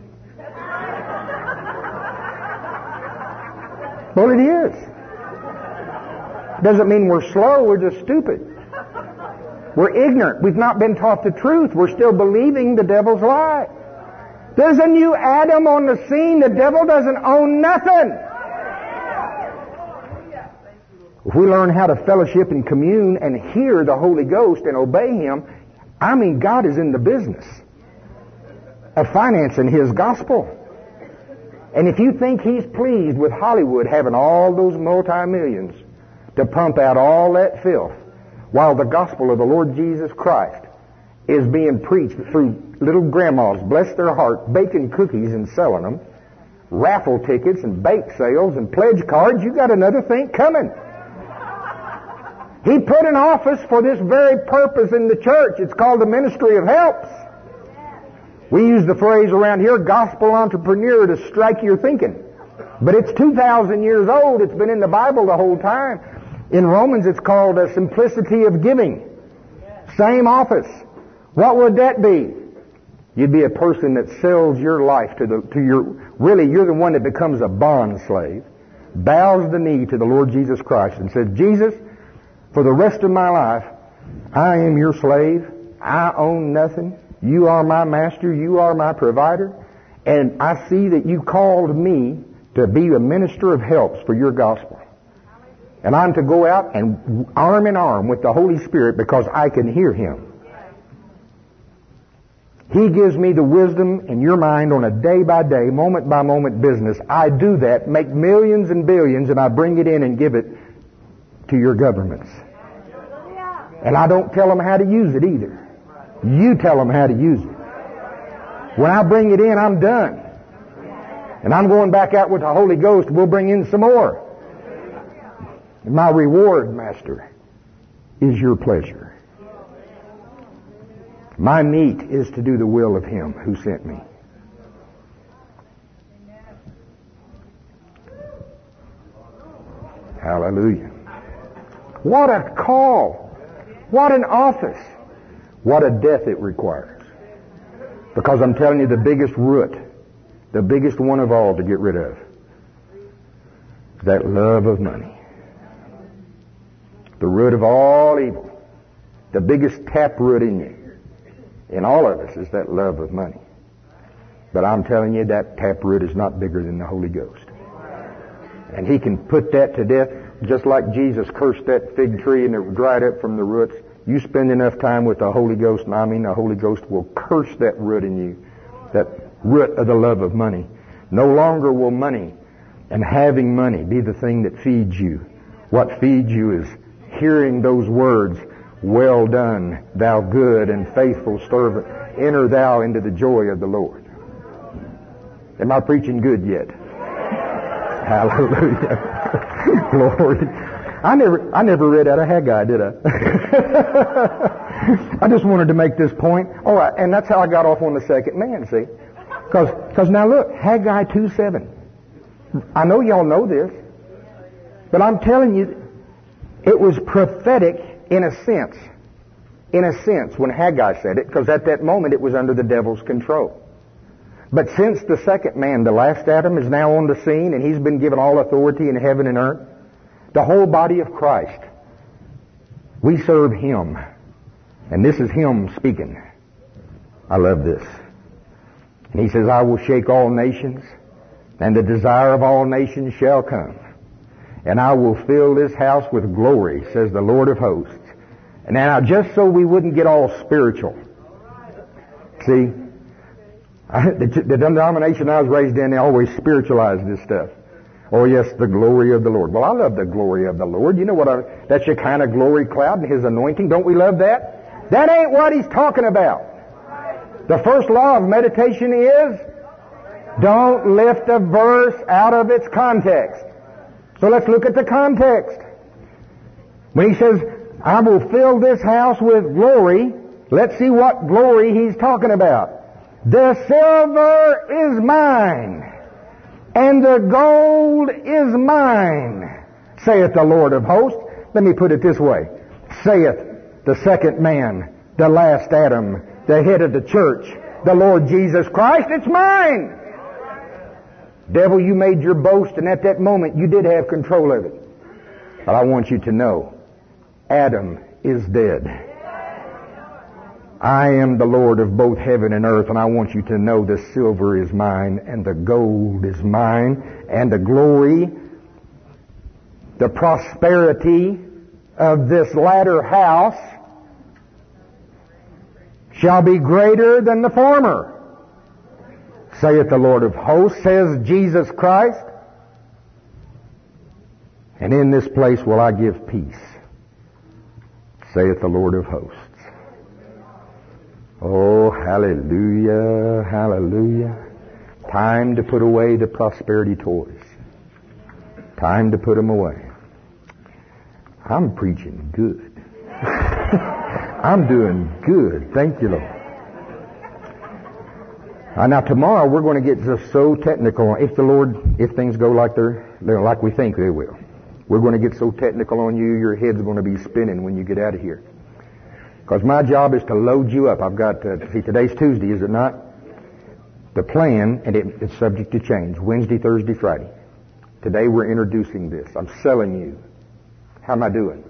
Well, it is. Doesn't mean we're slow, we're just stupid. We're ignorant. We've not been taught the truth. We're still believing the devil's lie. There's a new Adam on the scene. The devil doesn't own nothing. If we learn how to fellowship and commune and hear the Holy Ghost and obey Him, I mean, God is in the business of financing His gospel. And if you think He's pleased with Hollywood having all those multi-millions to pump out all that filth, while the gospel of the Lord Jesus Christ is being preached through little grandmas, bless their heart, baking cookies and selling them, raffle tickets and bake sales and pledge cards, you got another thing coming. He put an office for this very purpose in the church. It's called the Ministry of Helps. We use the phrase around here, gospel entrepreneur, to strike your thinking. But it's 2,000 years old. It's been in the Bible the whole time. In Romans, it's called a simplicity of giving. Same office. What would that be? You'd be a person that sells your life you're the one that becomes a bond slave, bows the knee to the Lord Jesus Christ and says, Jesus, for the rest of my life, I am your slave. I own nothing. You are my master. You are my provider. And I see that you called me to be a minister of helps for your gospel. And I'm to go out and arm in arm with the Holy Spirit because I can hear Him. He gives me the wisdom in your mind on a day-by-day, moment-by-moment business. I do that, make millions and billions, and I bring it in and give it to your governments. And I don't tell them how to use it either. You tell them how to use it. When I bring it in, I'm done. And I'm going back out with the Holy Ghost. We'll bring in some more. And my reward, Master, is your pleasure. My meat is to do the will of Him who sent me. Hallelujah. What a call. What an office. What a death it requires. Because I'm telling you, the biggest root, the biggest one of all to get rid of, is that love of money. The root of all evil. The biggest taproot in you, in all of us, is that love of money. But I'm telling you, that taproot is not bigger than the Holy Ghost. And He can put that to death, just like Jesus cursed that fig tree and it dried up from the roots. You spend enough time with the Holy Ghost, and I mean the Holy Ghost will curse that root in you, that root of the love of money. No longer will money and having money be the thing that feeds you. What feeds you is hearing those words, "Well done, thou good and faithful servant. Enter thou into the joy of the Lord." Am I preaching good yet? Hallelujah. Glory. I never read out of Haggai, did I? I just wanted to make this point. All right, and that's how I got off on the second man, see? Because now look, Haggai 2:7. I know y'all know this, but I'm telling you, it was prophetic in a sense. In a sense, when Haggai said it, because at that moment it was under the devil's control. But since the second man, the last Adam, is now on the scene, and he's been given all authority in heaven and earth, the whole body of Christ, we serve Him. And this is Him speaking. I love this. And He says, "I will shake all nations, and the desire of all nations shall come. And I will fill this house with glory, says the Lord of hosts." And now, just so we wouldn't get all spiritual. See, the denomination I was raised in, they always spiritualize this stuff. Oh yes, the glory of the Lord. Well, I love the glory of the Lord. You know what? That's your kind of glory cloud and His anointing. Don't we love that? That ain't what He's talking about. The first law of meditation is, don't lift a verse out of its context. So let's look at the context. When He says, "I will fill this house with glory," let's see what glory He's talking about. "The silver is mine, and the gold is mine, saith the Lord of hosts." Let me put it this way. Saith the second man, the last Adam, the head of the church, the Lord Jesus Christ. It's mine. Devil, you made your boast, and at that moment you did have control of it. But I want you to know, Adam is dead. I am the Lord of both heaven and earth, and I want you to know the silver is mine, and the gold is mine, and the glory, the prosperity of this latter house shall be greater than the former, saith the Lord of hosts, says Jesus Christ. And in this place will I give peace, saith the Lord of hosts. Oh, hallelujah, hallelujah. Time to put away the prosperity toys. Time to put them away. I'm preaching good. I'm doing good. Thank you, Lord. Now tomorrow we're going to get just so technical. If things go like like we think they will, we're going to get so technical on you, your head's going to be spinning when you get out of here. Because my job is to load you up. I've got, today's Tuesday, is it not? The plan, and it's subject to change, Wednesday, Thursday, Friday. Today we're introducing this. I'm selling you. How am I doing?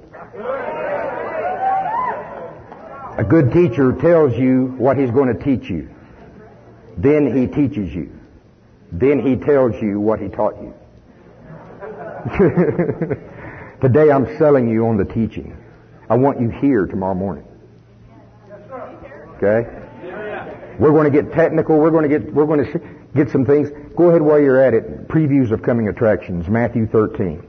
A good teacher tells you what he's going to teach you. Then he teaches you. Then he tells you what he taught you. Today I'm selling you on the teaching. I want you here tomorrow morning. Okay? We're going to get technical. We're going to get some things. Go ahead while you're at it. Previews of coming attractions. Matthew 13.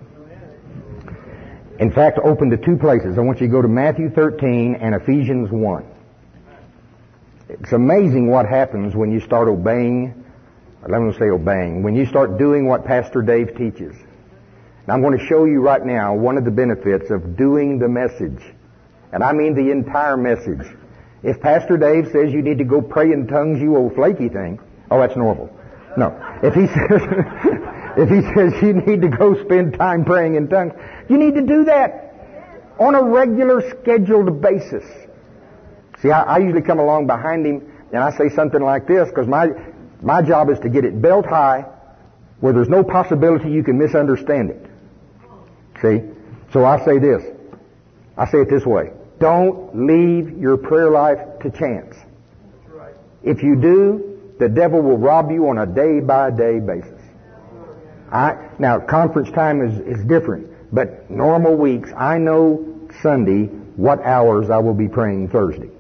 In fact, open to two places. I want you to go to Matthew 13 and Ephesians 1. It's amazing what happens when you start obeying. Let me say obeying. When you start doing what Pastor Dave teaches. And I'm going to show you right now one of the benefits of doing the message. And I mean the entire message. If Pastor Dave says you need to go pray in tongues, you old flaky thing, oh, that's normal. No. If he says you need to go spend time praying in tongues, you need to do that on a regular scheduled basis. See, I usually come along behind him and I say something like this because my job is to get it belt high where there's no possibility you can misunderstand it. See? So I say this. I say it this way. Don't leave your prayer life to chance. If you do, the devil will rob you on a day-by-day basis. Now, conference time is different, but normal weeks, I know Sunday what hours I will be praying Thursday.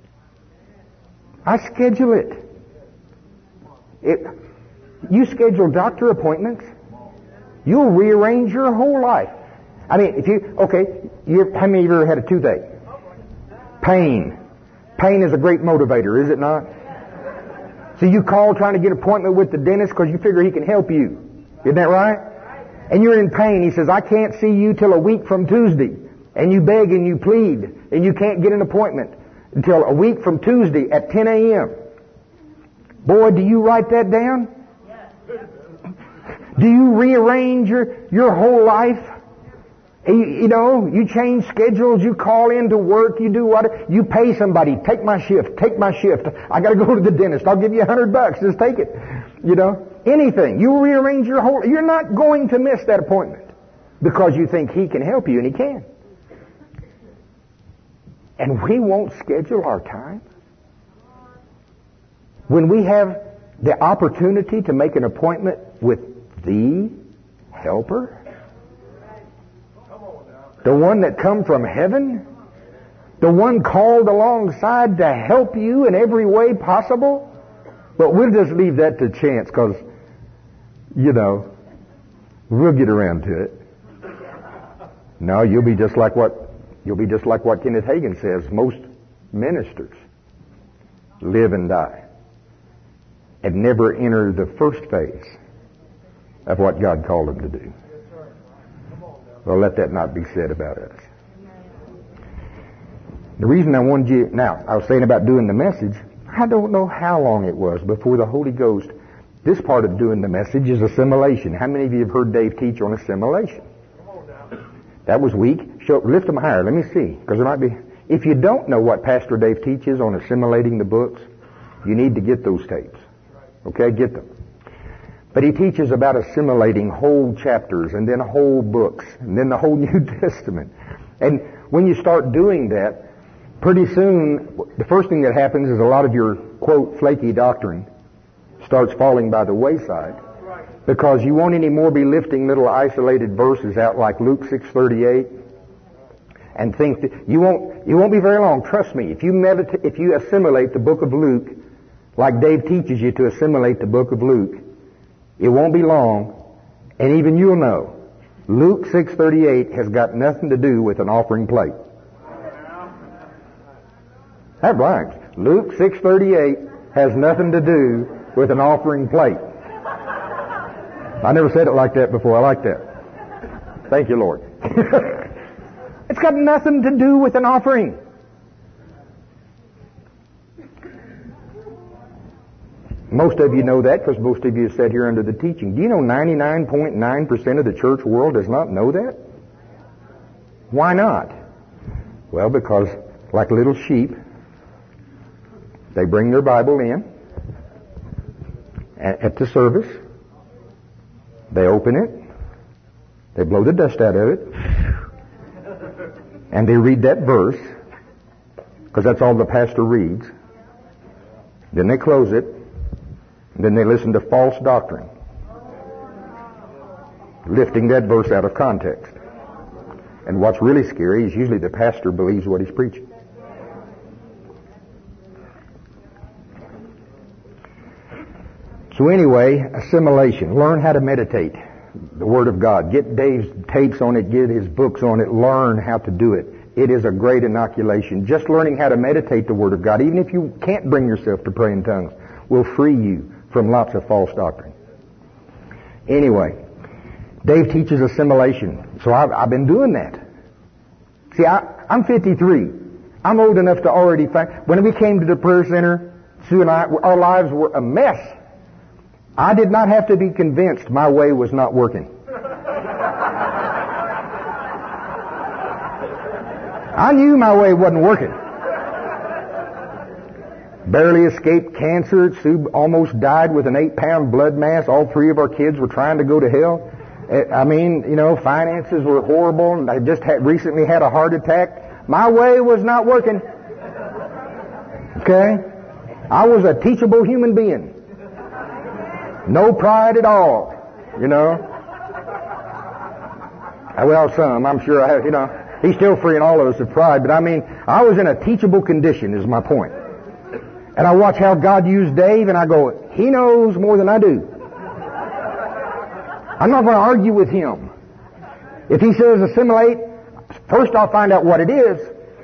I schedule it. You schedule doctor appointments, you'll rearrange your whole life. I mean, how many of you ever had a toothache? Pain. Pain is a great motivator, is it not? So you call trying to get an appointment with the dentist because you figure he can help you. Isn't that right? And you're in pain. He says, I can't see you till a week from Tuesday. And you beg and you plead and you can't get an appointment until a week from Tuesday at 10 a.m. Boy, do you write that down? Do you rearrange your whole life? You change schedules, you call in to work, you do what? You pay somebody, take my shift. I gotta go to the dentist, I'll give you $100, just take it. Anything. You rearrange your whole, you're not going to miss that appointment because you think he can help you, and he can. And we won't schedule our time. When we have the opportunity to make an appointment with the helper, the one that come from heaven, the one called alongside to help you in every way possible, but we'll just leave that to chance because, we'll get around to it. No, you'll be just like what Kenneth Hagin says. Most ministers live and die and never enter the first phase of what God called them to do. Well, let that not be said about us. The reason I wanted you, now, I was saying about doing the message, I don't know how long it was before the Holy Ghost, this part of doing the message is assimilation. How many of you have heard Dave teach on assimilation? That was weak. Lift them higher. Let me see. Because there might be, if you don't know what Pastor Dave teaches on assimilating the books, you need to get those tapes. Okay, get them. But he teaches about assimilating whole chapters and then whole books and then the whole New Testament. And when you start doing that, pretty soon the first thing that happens is a lot of your, quote, flaky doctrine starts falling by the wayside because you won't anymore be lifting little isolated verses out like Luke 6:38 and think that you won't be very long. Trust me, if you assimilate the book of Luke like Dave teaches you to assimilate the book of Luke, it won't be long, and even you'll know, Luke 6:38 has got nothing to do with an offering plate. That rhymes. Luke 6:38 has nothing to do with an offering plate. I never said it like that before. I like that. Thank you, Lord. It's got nothing to do with an offering. Most of you know that because most of you sat here under the teaching. Do you know 99.9% of the church world does not know that? Why not? Well, because like little sheep, they bring their Bible in at the service. They open it. They blow the dust out of it. And they read that verse because that's all the pastor reads. Then they close it. Then they listen to false doctrine, lifting that verse out of context. And what's really scary is usually the pastor believes what he's preaching. So anyway, assimilation. Learn how to meditate the Word of God. Get Dave's tapes on it, get his books on it, learn how to do it. It is a great inoculation. Just learning how to meditate the Word of God, even if you can't bring yourself to pray in tongues, will free you from lots of false doctrine. Anyway, Dave teaches assimilation. So I've been doing that. See, I'm 53. I'm old enough to already find... When we came to the prayer center, Sue and I, our lives were a mess. I did not have to be convinced my way was not working. I knew my way wasn't working. Barely escaped cancer. Sue almost died with an 8-pound blood mass. All 3 of our kids were trying to go to hell. I mean, finances were horrible. And I just recently had a heart attack. My way was not working. Okay? I was a teachable human being. No pride at all. Well, some. I'm sure I have, He's still freeing all of us of pride. But I mean, I was in a teachable condition is my point. And I watch how God used Dave, and I go, he knows more than I do. I'm not going to argue with him. If he says assimilate, first I'll find out what it is.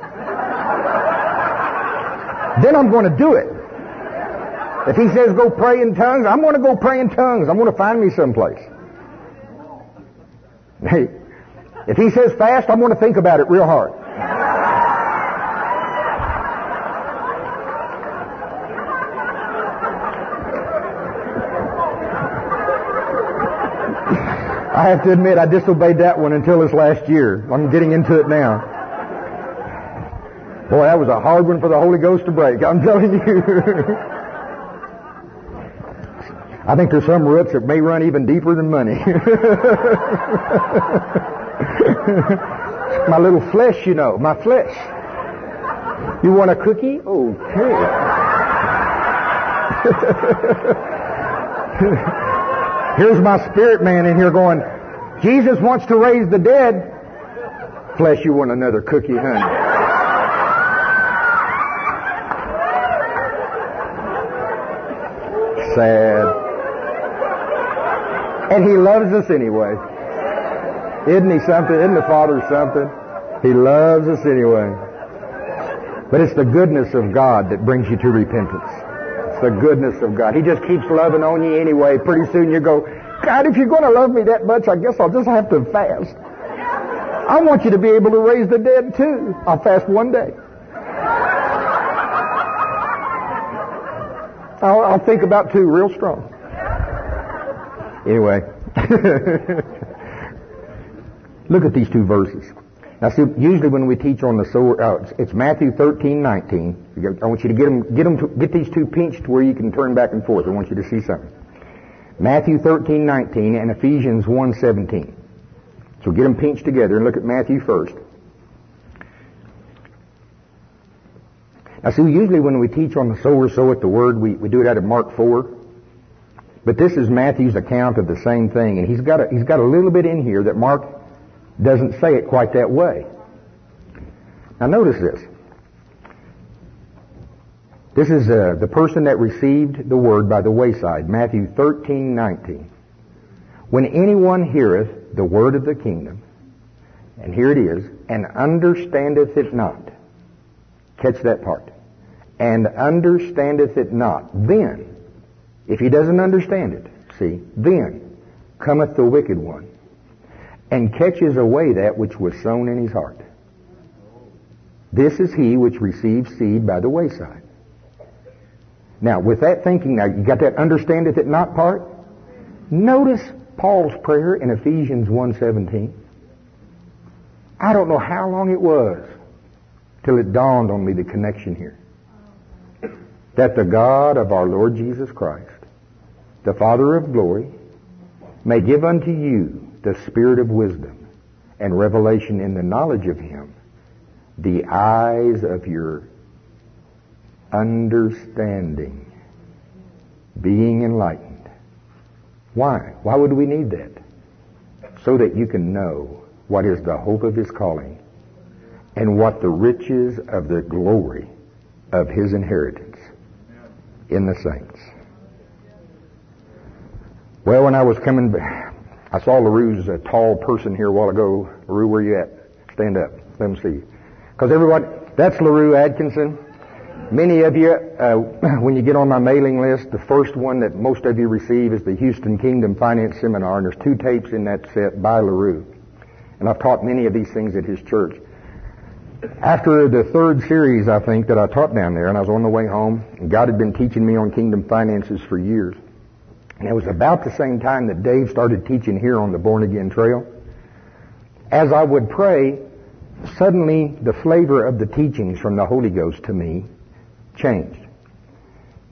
Then I'm going to do it. If he says go pray in tongues, I'm going to go pray in tongues. I'm going to find me someplace. Hey, if he says fast, I'm going to think about it real hard. I have to admit, I disobeyed that one until this last year. I'm getting into it now. Boy, that was a hard one for the Holy Ghost to break, I'm telling you. I think there's some roots that may run even deeper than money. My little flesh, my flesh. You want a cookie? Okay. Here's my spirit man in here going, Jesus wants to raise the dead. Flesh, you want another cookie, honey. Sad. And he loves us anyway. Isn't he something? Isn't the Father something? He loves us anyway. But it's the goodness of God that brings you to repentance. It's the goodness of God. He just keeps loving on you anyway. Pretty soon you go, God, if you're going to love me that much, I guess I'll just have to fast. I want you to be able to raise the dead too. I'll fast one day. I'll think about 2 real strong. Anyway. Look at these 2 verses. Now see, usually when we teach on the sower, it's Matthew 13:19. I want you to get these 2 pinched where you can turn back and forth. I want you to see something. Matthew 13:19 and Ephesians 1:17. So get them pinched together and look at Matthew first. Now see, usually when we teach on the sower soweth the word, we do it out of Mark 4. But this is Matthew's account of the same thing, and he's got a little bit in here that Mark doesn't say it quite that way. Now notice this. This is the person that received the word by the wayside, Matthew 13:19. When anyone heareth the word of the kingdom, and here it is, and understandeth it not. Catch that part. And understandeth it not. Then, if he doesn't understand it, then cometh the wicked one, and catches away that which was sown in his heart. This is he which receives seed by the wayside. Now, with that thinking, now you got that understandeth it not part? Notice Paul's prayer in Ephesians 1:17. I don't know how long it was till it dawned on me the connection here. That the God of our Lord Jesus Christ, the Father of glory, may give unto you the spirit of wisdom and revelation in the knowledge of Him, the eyes of your understanding being enlightened. Why? Why would we need that? So that you can know what is the hope of His calling and what the riches of the glory of His inheritance in the saints. Well, when I was coming back, I saw LaRue's tall person here a while ago. LaRue, where you at? Stand up. Let them see you. Because everybody, that's LaRue Atkinson. Many of you, when you get on my mailing list, the first one that most of you receive is the Houston Kingdom Finance Seminar, and there's 2 tapes in that set by LaRue. And I've taught many of these things at his church. After the 3rd series, I think, that I taught down there, and I was on the way home, and God had been teaching me on kingdom finances for years. And it was about the same time that Dave started teaching here on the Born Again Trail. As I would pray, suddenly the flavor of the teachings from the Holy Ghost to me changed.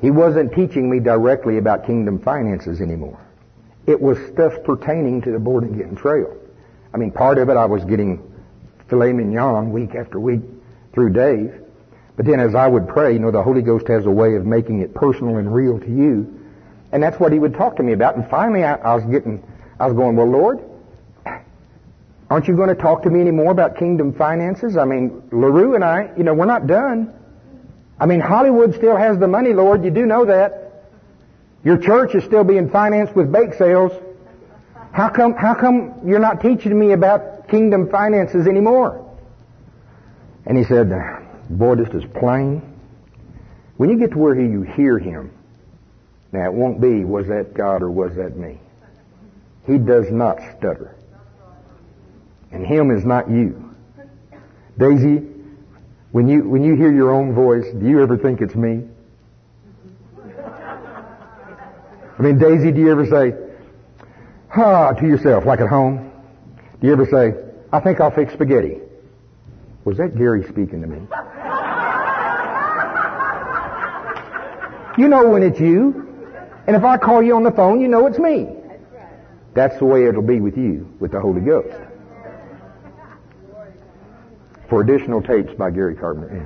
He wasn't teaching me directly about kingdom finances anymore. It was stuff pertaining to the Born Again Trail. I mean, part of it I was getting filet mignon week after week through Dave. But then as I would pray, the Holy Ghost has a way of making it personal and real to you. And that's what he would talk to me about. And finally I was going, well, Lord, aren't you going to talk to me anymore about kingdom finances? I mean, LaRue and I, we're not done. I mean, Hollywood still has the money, Lord. You do know that. Your church is still being financed with bake sales. How come you're not teaching me about kingdom finances anymore? And he said, boy, this is plain. When you get to where you hear him, now it won't be, was that God or was that me? He does not stutter. And him is not you. Daisy, when you hear your own voice, do you ever think it's me? I mean, Daisy, do you ever say, to yourself, like at home? Do you ever say, I think I'll fix spaghetti? Was that Gary speaking to me? You know when it's you. And if I call you on the phone, you know it's me. That's the way it'll be with you, with the Holy Ghost. For additional tapes by Gary Carpenter.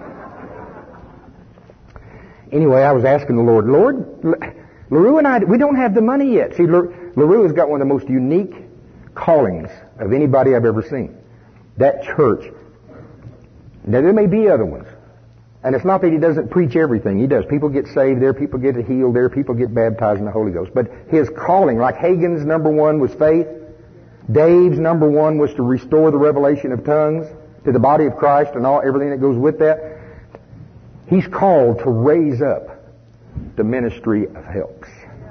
Anyway, I was asking the Lord, LaRue and I, we don't have the money yet. See, LaRue has got one of the most unique callings of anybody I've ever seen. That church. Now, there may be other ones. And it's not that he doesn't preach everything. He does. People get saved there. People get healed there. People get baptized in the Holy Ghost. But his calling, like Hagin's number one was faith. Dave's number one was to restore the revelation of tongues to the body of Christ and everything that goes with that. He's called to raise up the ministry of helps.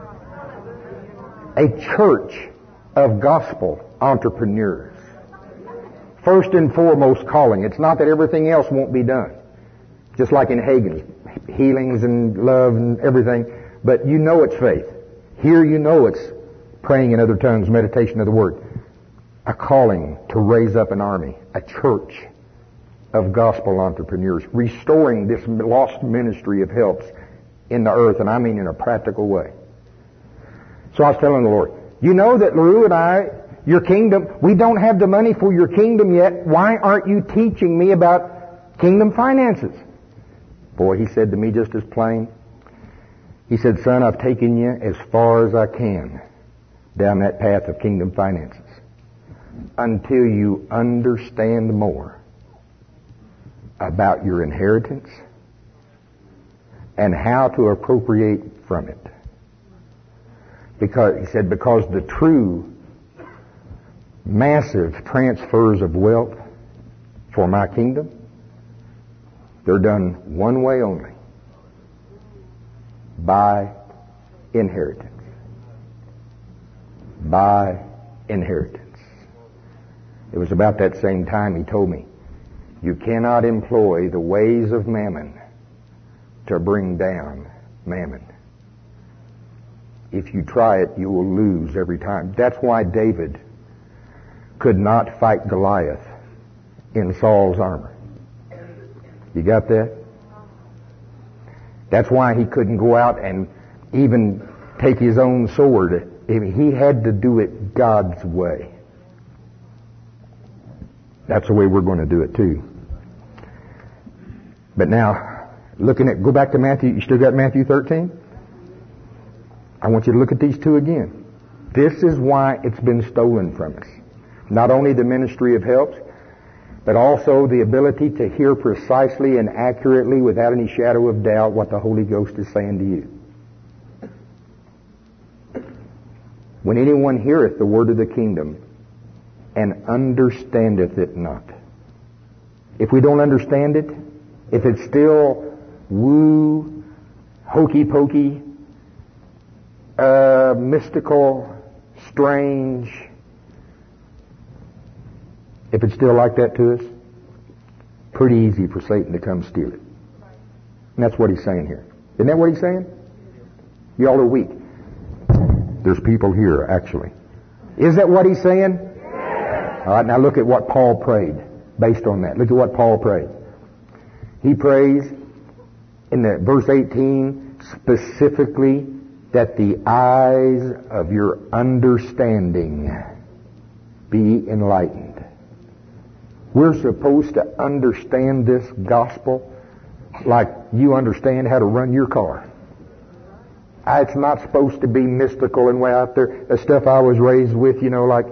A church of gospel entrepreneurs. First and foremost calling. It's not that everything else won't be done. Just like in Hagin's, healings and love and everything. But it's faith. Here it's praying in other tongues, meditation of the Word. A calling to raise up an army, a church of gospel entrepreneurs, restoring this lost ministry of helps in the earth, and I mean in a practical way. So I was telling the Lord, you know that LaRue and I, your kingdom, we don't have the money for your kingdom yet. Why aren't you teaching me about kingdom finances? Boy, he said to me just as plain. He said, son, I've taken you as far as I can down that path of kingdom finances until you understand more about your inheritance and how to appropriate from it. Because the true massive transfers of wealth for my kingdom, they're done one way only. By inheritance. By inheritance. It was about that same time he told me, you cannot employ the ways of mammon to bring down mammon. If you try it, you will lose every time. That's why David could not fight Goliath in Saul's armor. You got that? That's why he couldn't go out and even take his own sword. He had to do it God's way. That's the way we're going to do it too. But now, go back to Matthew. You still got Matthew 13? I want you to look at these two again. This is why it's been stolen from us. Not only the ministry of helps, but also the ability to hear precisely and accurately, without any shadow of doubt, what the Holy Ghost is saying to you. When anyone heareth the word of the kingdom and understandeth it not. If we don't understand it, if it's still woo, hokey-pokey, mystical, strange, if it's still like that to us, pretty easy for Satan to come steal it. And that's what he's saying here. Isn't that what he's saying? Y'all are weak. There's people here, actually. Is that what he's saying? Yes. All right, now look at what Paul prayed based on that. Look at what Paul prayed. He prays in the verse 18, specifically that the eyes of your understanding be enlightened. We're supposed to understand this gospel like you understand how to run your car. It's not supposed to be mystical and way out there. The stuff I was raised with, like,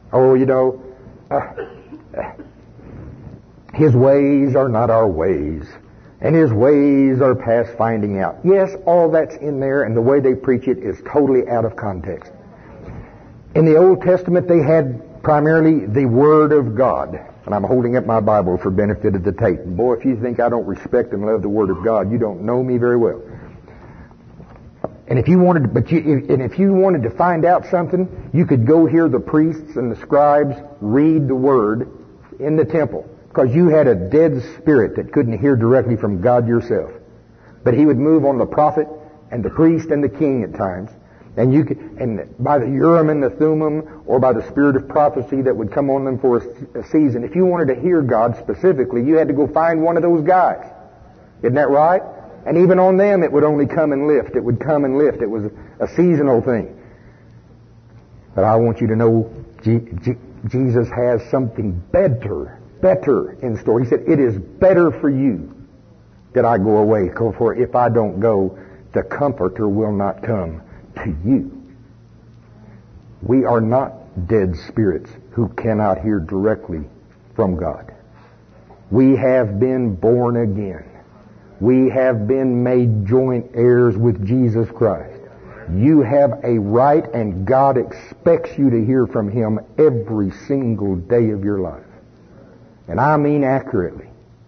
His ways are not our ways, and His ways are past finding out. Yes, all that's in there, and the way they preach it is totally out of context. In the Old Testament, they had primarily the Word of God. And I'm holding up my Bible for benefit of the tape. Boy, if you think I don't respect and love the Word of God, you don't know me very well. And if you wanted to find out something, you could go hear the priests and the scribes read the Word in the temple, because you had a dead spirit that couldn't hear directly from God yourself. But He would move on the prophet and the priest and the king at times. And by the Urim and the Thummim, or by the spirit of prophecy that would come on them for a season, if you wanted to hear God specifically, you had to go find one of those guys. Isn't that right? And even on them, it would only come and lift. It would come and lift. It was a seasonal thing. But I want you to know Jesus has something better in store. He said, "It is better for you that I go away, for if I don't go, the Comforter will not come to you." We are not dead spirits who cannot hear directly from God. We have been born again. We have been made joint heirs with Jesus Christ. You have a right, and God expects you to hear from Him every single day of your life. And I mean accurately.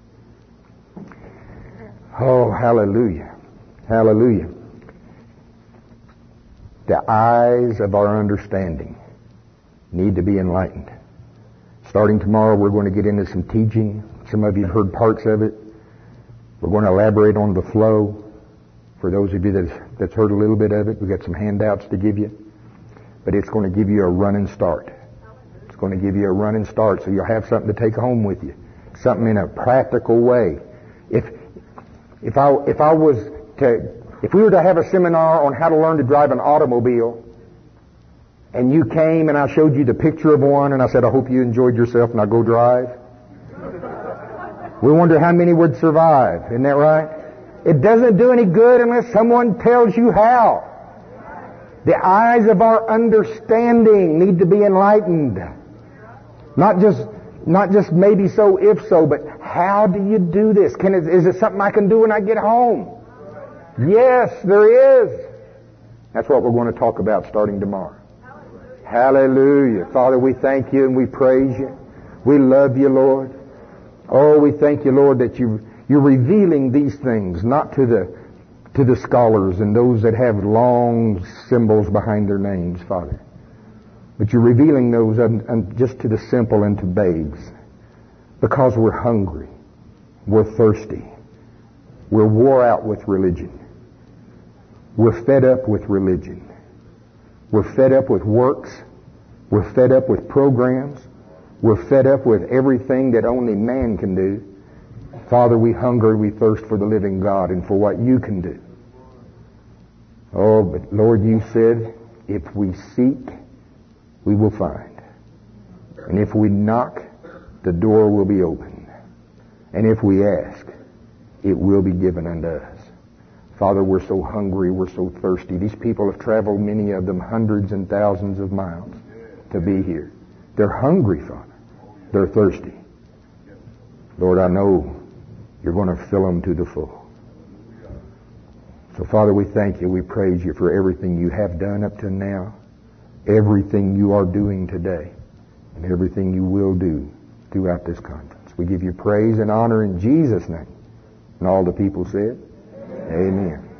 Oh, hallelujah. Hallelujah. The eyes of our understanding need to be enlightened. Starting tomorrow, we're going to get into some teaching. Some of you have heard parts of it. We're going to elaborate on the flow. For those of you that's heard a little bit of it, we've got some handouts to give you. But it's going to give you a running start. It's going to give you a running start, so you'll have something to take home with you. Something in a practical way. If we were to have a seminar on how to learn to drive an automobile, and you came and I showed you the picture of one, and I said, "I hope you enjoyed yourself, now go drive," we wonder how many would survive. Isn't that right? It doesn't do any good unless someone tells you how. The eyes of our understanding need to be enlightened. Not just maybe so, if so, but how do you do this? Is it something I can do when I get home? Yes, there is. That's what we're going to talk about starting tomorrow. Hallelujah. Father, we thank you and we praise you. We love you, Lord. Oh, we thank you, Lord, that you're revealing these things, not to the scholars and those that have long symbols behind their names, Father. But you're revealing those just to the simple and to babes. Because we're hungry. We're thirsty. We're wore out with religion. We're fed up with religion. We're fed up with works. We're fed up with programs. We're fed up with everything that only man can do. Father, we hunger and we thirst for the living God and for what you can do. Oh, but Lord, you said, if we seek, we will find. And if we knock, the door will be open. And if we ask, it will be given unto us. Father, we're so hungry, we're so thirsty. These people have traveled, many of them, hundreds and thousands of miles to be here. They're hungry, Father. They're thirsty. Lord, I know you're going to fill them to the full. So, Father, we thank you. We praise you for everything you have done up to now, everything you are doing today, and everything you will do throughout this conference. We give you praise and honor in Jesus' name. And all the people said, Amen.